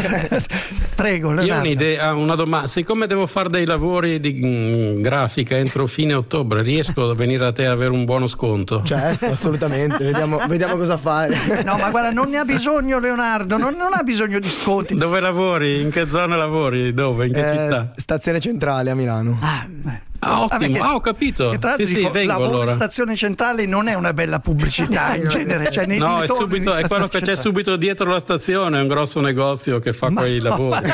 Prego Leonardo. Io ho un'idea, una domanda: siccome devo fare dei lavori di mh, grafica entro fine ottobre, riesco a venire da te a avere un buono sconto? Certo, assolutamente, vediamo, vediamo cosa fare. No, ma guarda, non ne ha bisogno Leonardo, non, non ha bisogno di sconti. Dove lavori? In che zona lavori? Dove? In che eh, città? Stazione centrale a Milano. Ah, ah ottimo, ah, ho capito. E tra sì, dico, sì, vengo lavoro allora. In stazione centrale non è una bella pubblicità in genere, cioè nei no, è, subito, è quello che c'è subito dietro la stazione, è un grosso negozio che fa ma quei no, lavori.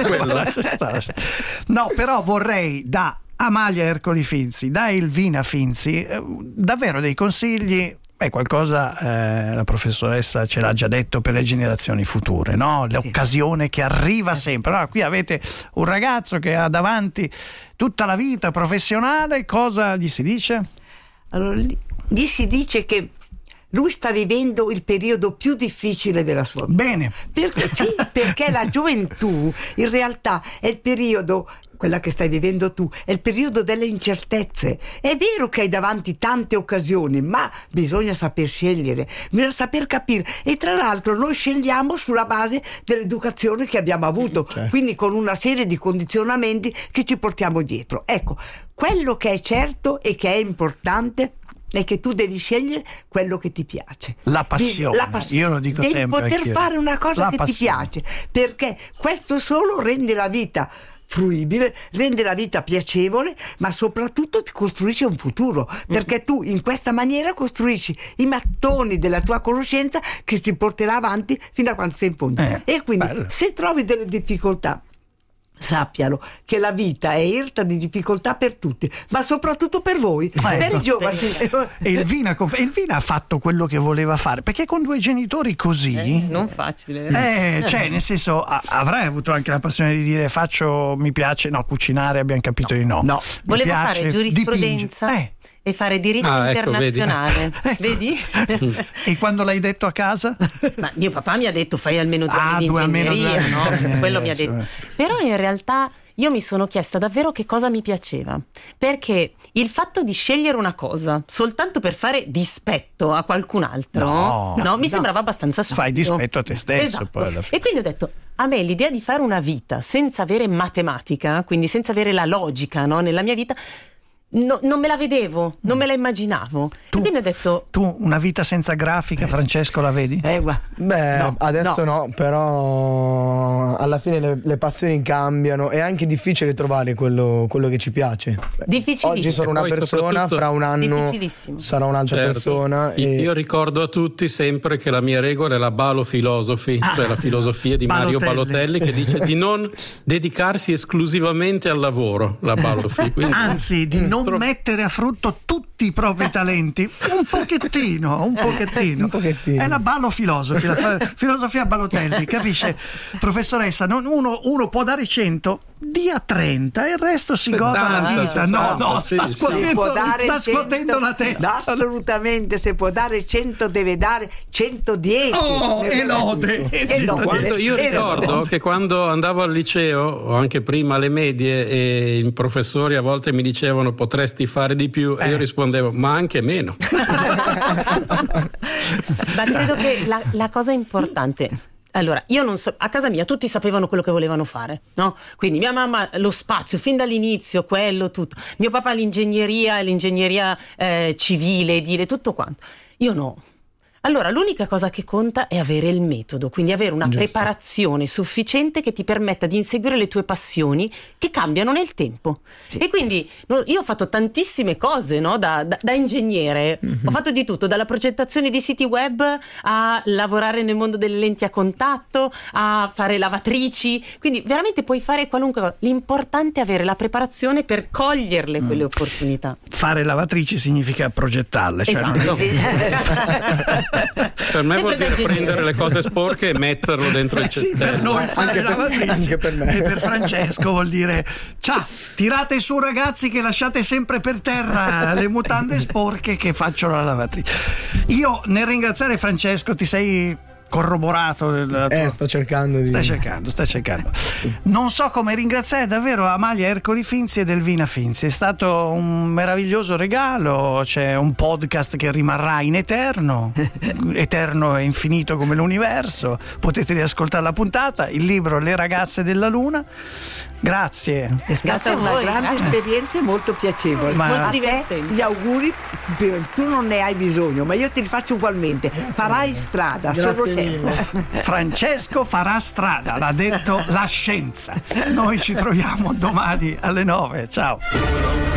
No, però vorrei da Amalia Ercoli Finzi, da Elvina Finzi, eh, davvero dei consigli. Beh, qualcosa eh, la professoressa ce l'ha già detto per le generazioni future, no? L'occasione sì. che arriva sì. sempre. Allora, qui avete un ragazzo che ha davanti tutta la vita professionale, cosa gli si dice? Allora, gli si dice che lui sta vivendo il periodo più difficile della sua vita. Bene. Perché, sì, perché la gioventù in realtà è il periodo, quella che stai vivendo tu, è il periodo delle incertezze. È vero che hai davanti tante occasioni, ma bisogna saper scegliere, bisogna saper capire. E tra l'altro noi scegliamo sulla base dell'educazione che abbiamo avuto, certo. quindi con una serie di condizionamenti che ci portiamo dietro. Ecco, quello che è certo e che è importante è che tu devi scegliere quello che ti piace. La passione, la passione. Io lo dico devi sempre. Devi poter fare una cosa la che passione. ti piace, perché questo solo rende la vita fruibile, rende la vita piacevole, ma soprattutto ti costruisce un futuro, perché tu in questa maniera costruisci i mattoni della tua conoscenza che si porterà avanti fino a quando sei in fondo. Eh, e quindi bello. Se trovi delle difficoltà, sappiano che la vita è irta di difficoltà per tutti, ma soprattutto per voi, ah, per ecco. i giovani. Elvina, Elvina ha fatto quello che voleva fare, perché con due genitori così eh, non facile eh, cioè nel senso a, avrai avuto anche la passione di dire faccio, mi piace, no, cucinare abbiamo capito no. di no, no. volevo piace, fare giurisprudenza eh. e fare diritto ah, internazionale. Ecco, vedi? vedi? E quando l'hai detto a casa? Ma mio papà mi ha detto fai almeno due ah, anni di due ingegneria, almeno due anni. no? Eh, Quello eh, mi ha detto. eh. Però in realtà io mi sono chiesta davvero che cosa mi piaceva, perché il fatto di scegliere una cosa soltanto per fare dispetto a qualcun altro no, no, no, mi sembrava abbastanza stupido. Fai dispetto a te stesso, esatto. poi alla fine. E quindi ho detto, a me l'idea di fare una vita senza avere matematica, quindi senza avere la logica, no, nella mia vita, no, non me la vedevo, non me la immaginavo. Tu, e quindi ho detto: tu una vita senza grafica, Francesco, la vedi? Eh, Beh, no, adesso no. no, però alla fine le, le passioni cambiano, è anche difficile trovare quello, quello che ci piace. Oggi sono una persona, fra un anno sarò un'altra certo. persona. Io, e... io ricordo a tutti sempre che la mia regola è la Balo Philosophy, Ah, cioè la filosofia di Mario Balotelli. Balotelli, che dice di non dedicarsi esclusivamente al lavoro, la Balofi. Quindi... Anzi, di non Tro... mettere a frutto tutti i propri talenti, un pochettino, un pochettino. un pochettino. È la Balo Philosophy, la filosofia Balotelli, capisce? Professoressa, non, uno, uno può dare cento, dia trenta e il resto si goda la vita. sessanta, No, no, sì, sta sì. scuotendo, Se può dare sta cento, scuotendo la testa. No, assolutamente, se può dare cento deve dare centodieci. Oh, Deve e lode, dare- e e lode. Quando io E ricordo lode. che quando andavo al liceo o anche prima alle medie e i professori a volte mi dicevano potresti fare di più Eh. e io rispondevo ma anche meno. Ma credo che la, la cosa importante. Allora, io non so, a casa mia tutti sapevano quello che volevano fare, no? Quindi mia mamma lo spazio, fin dall'inizio, quello, tutto. Mio papà l'ingegneria, l'ingegneria eh, civile, edile, tutto quanto. Io no. Allora, l'unica cosa che conta è avere il metodo, quindi avere una Giusto. preparazione sufficiente che ti permetta di inseguire le tue passioni che cambiano nel tempo. Sì. E quindi no, io ho fatto tantissime cose, no? da, da, da ingegnere, mm-hmm. ho fatto di tutto, dalla progettazione di siti web a lavorare nel mondo delle lenti a contatto, a fare lavatrici, quindi veramente puoi fare qualunque cosa. L'importante è avere la preparazione per coglierle quelle Mm. opportunità. Fare lavatrici significa progettarle, cioè Esatto, non- sì. Per me Sempre vuol da dire ingegnere. prendere le cose sporche e metterlo dentro il Eh sì, cestello. per noi fare Anche le per- lavatrici. anche per me. E per Francesco vuol dire ciao, tirate su ragazzi che lasciate sempre per terra le mutande sporche che faccio la lavatrice. Io nel ringraziare Francesco ti sei corroborato della tua... Eh, sto cercando di... Stai cercando, stai cercando. Non so come ringraziare davvero Amalia Ercoli Finzi ed Elvina Finzi. È stato un meraviglioso regalo. C'è un podcast che rimarrà in eterno, eterno e infinito come l'universo. Potete riascoltare la puntata. Il libro Le ragazze della luna. Grazie. È stata Grazie a una voi, grande grazie. esperienza e molto piacevole. Ma- Molto A te divertente. gli auguri, per- tu non ne hai bisogno, ma io te li faccio ugualmente. Farai strada, sono Grazie certa. mille. Francesco farà strada, l'ha detto la scienza. Noi ci troviamo domani alle nove. Ciao.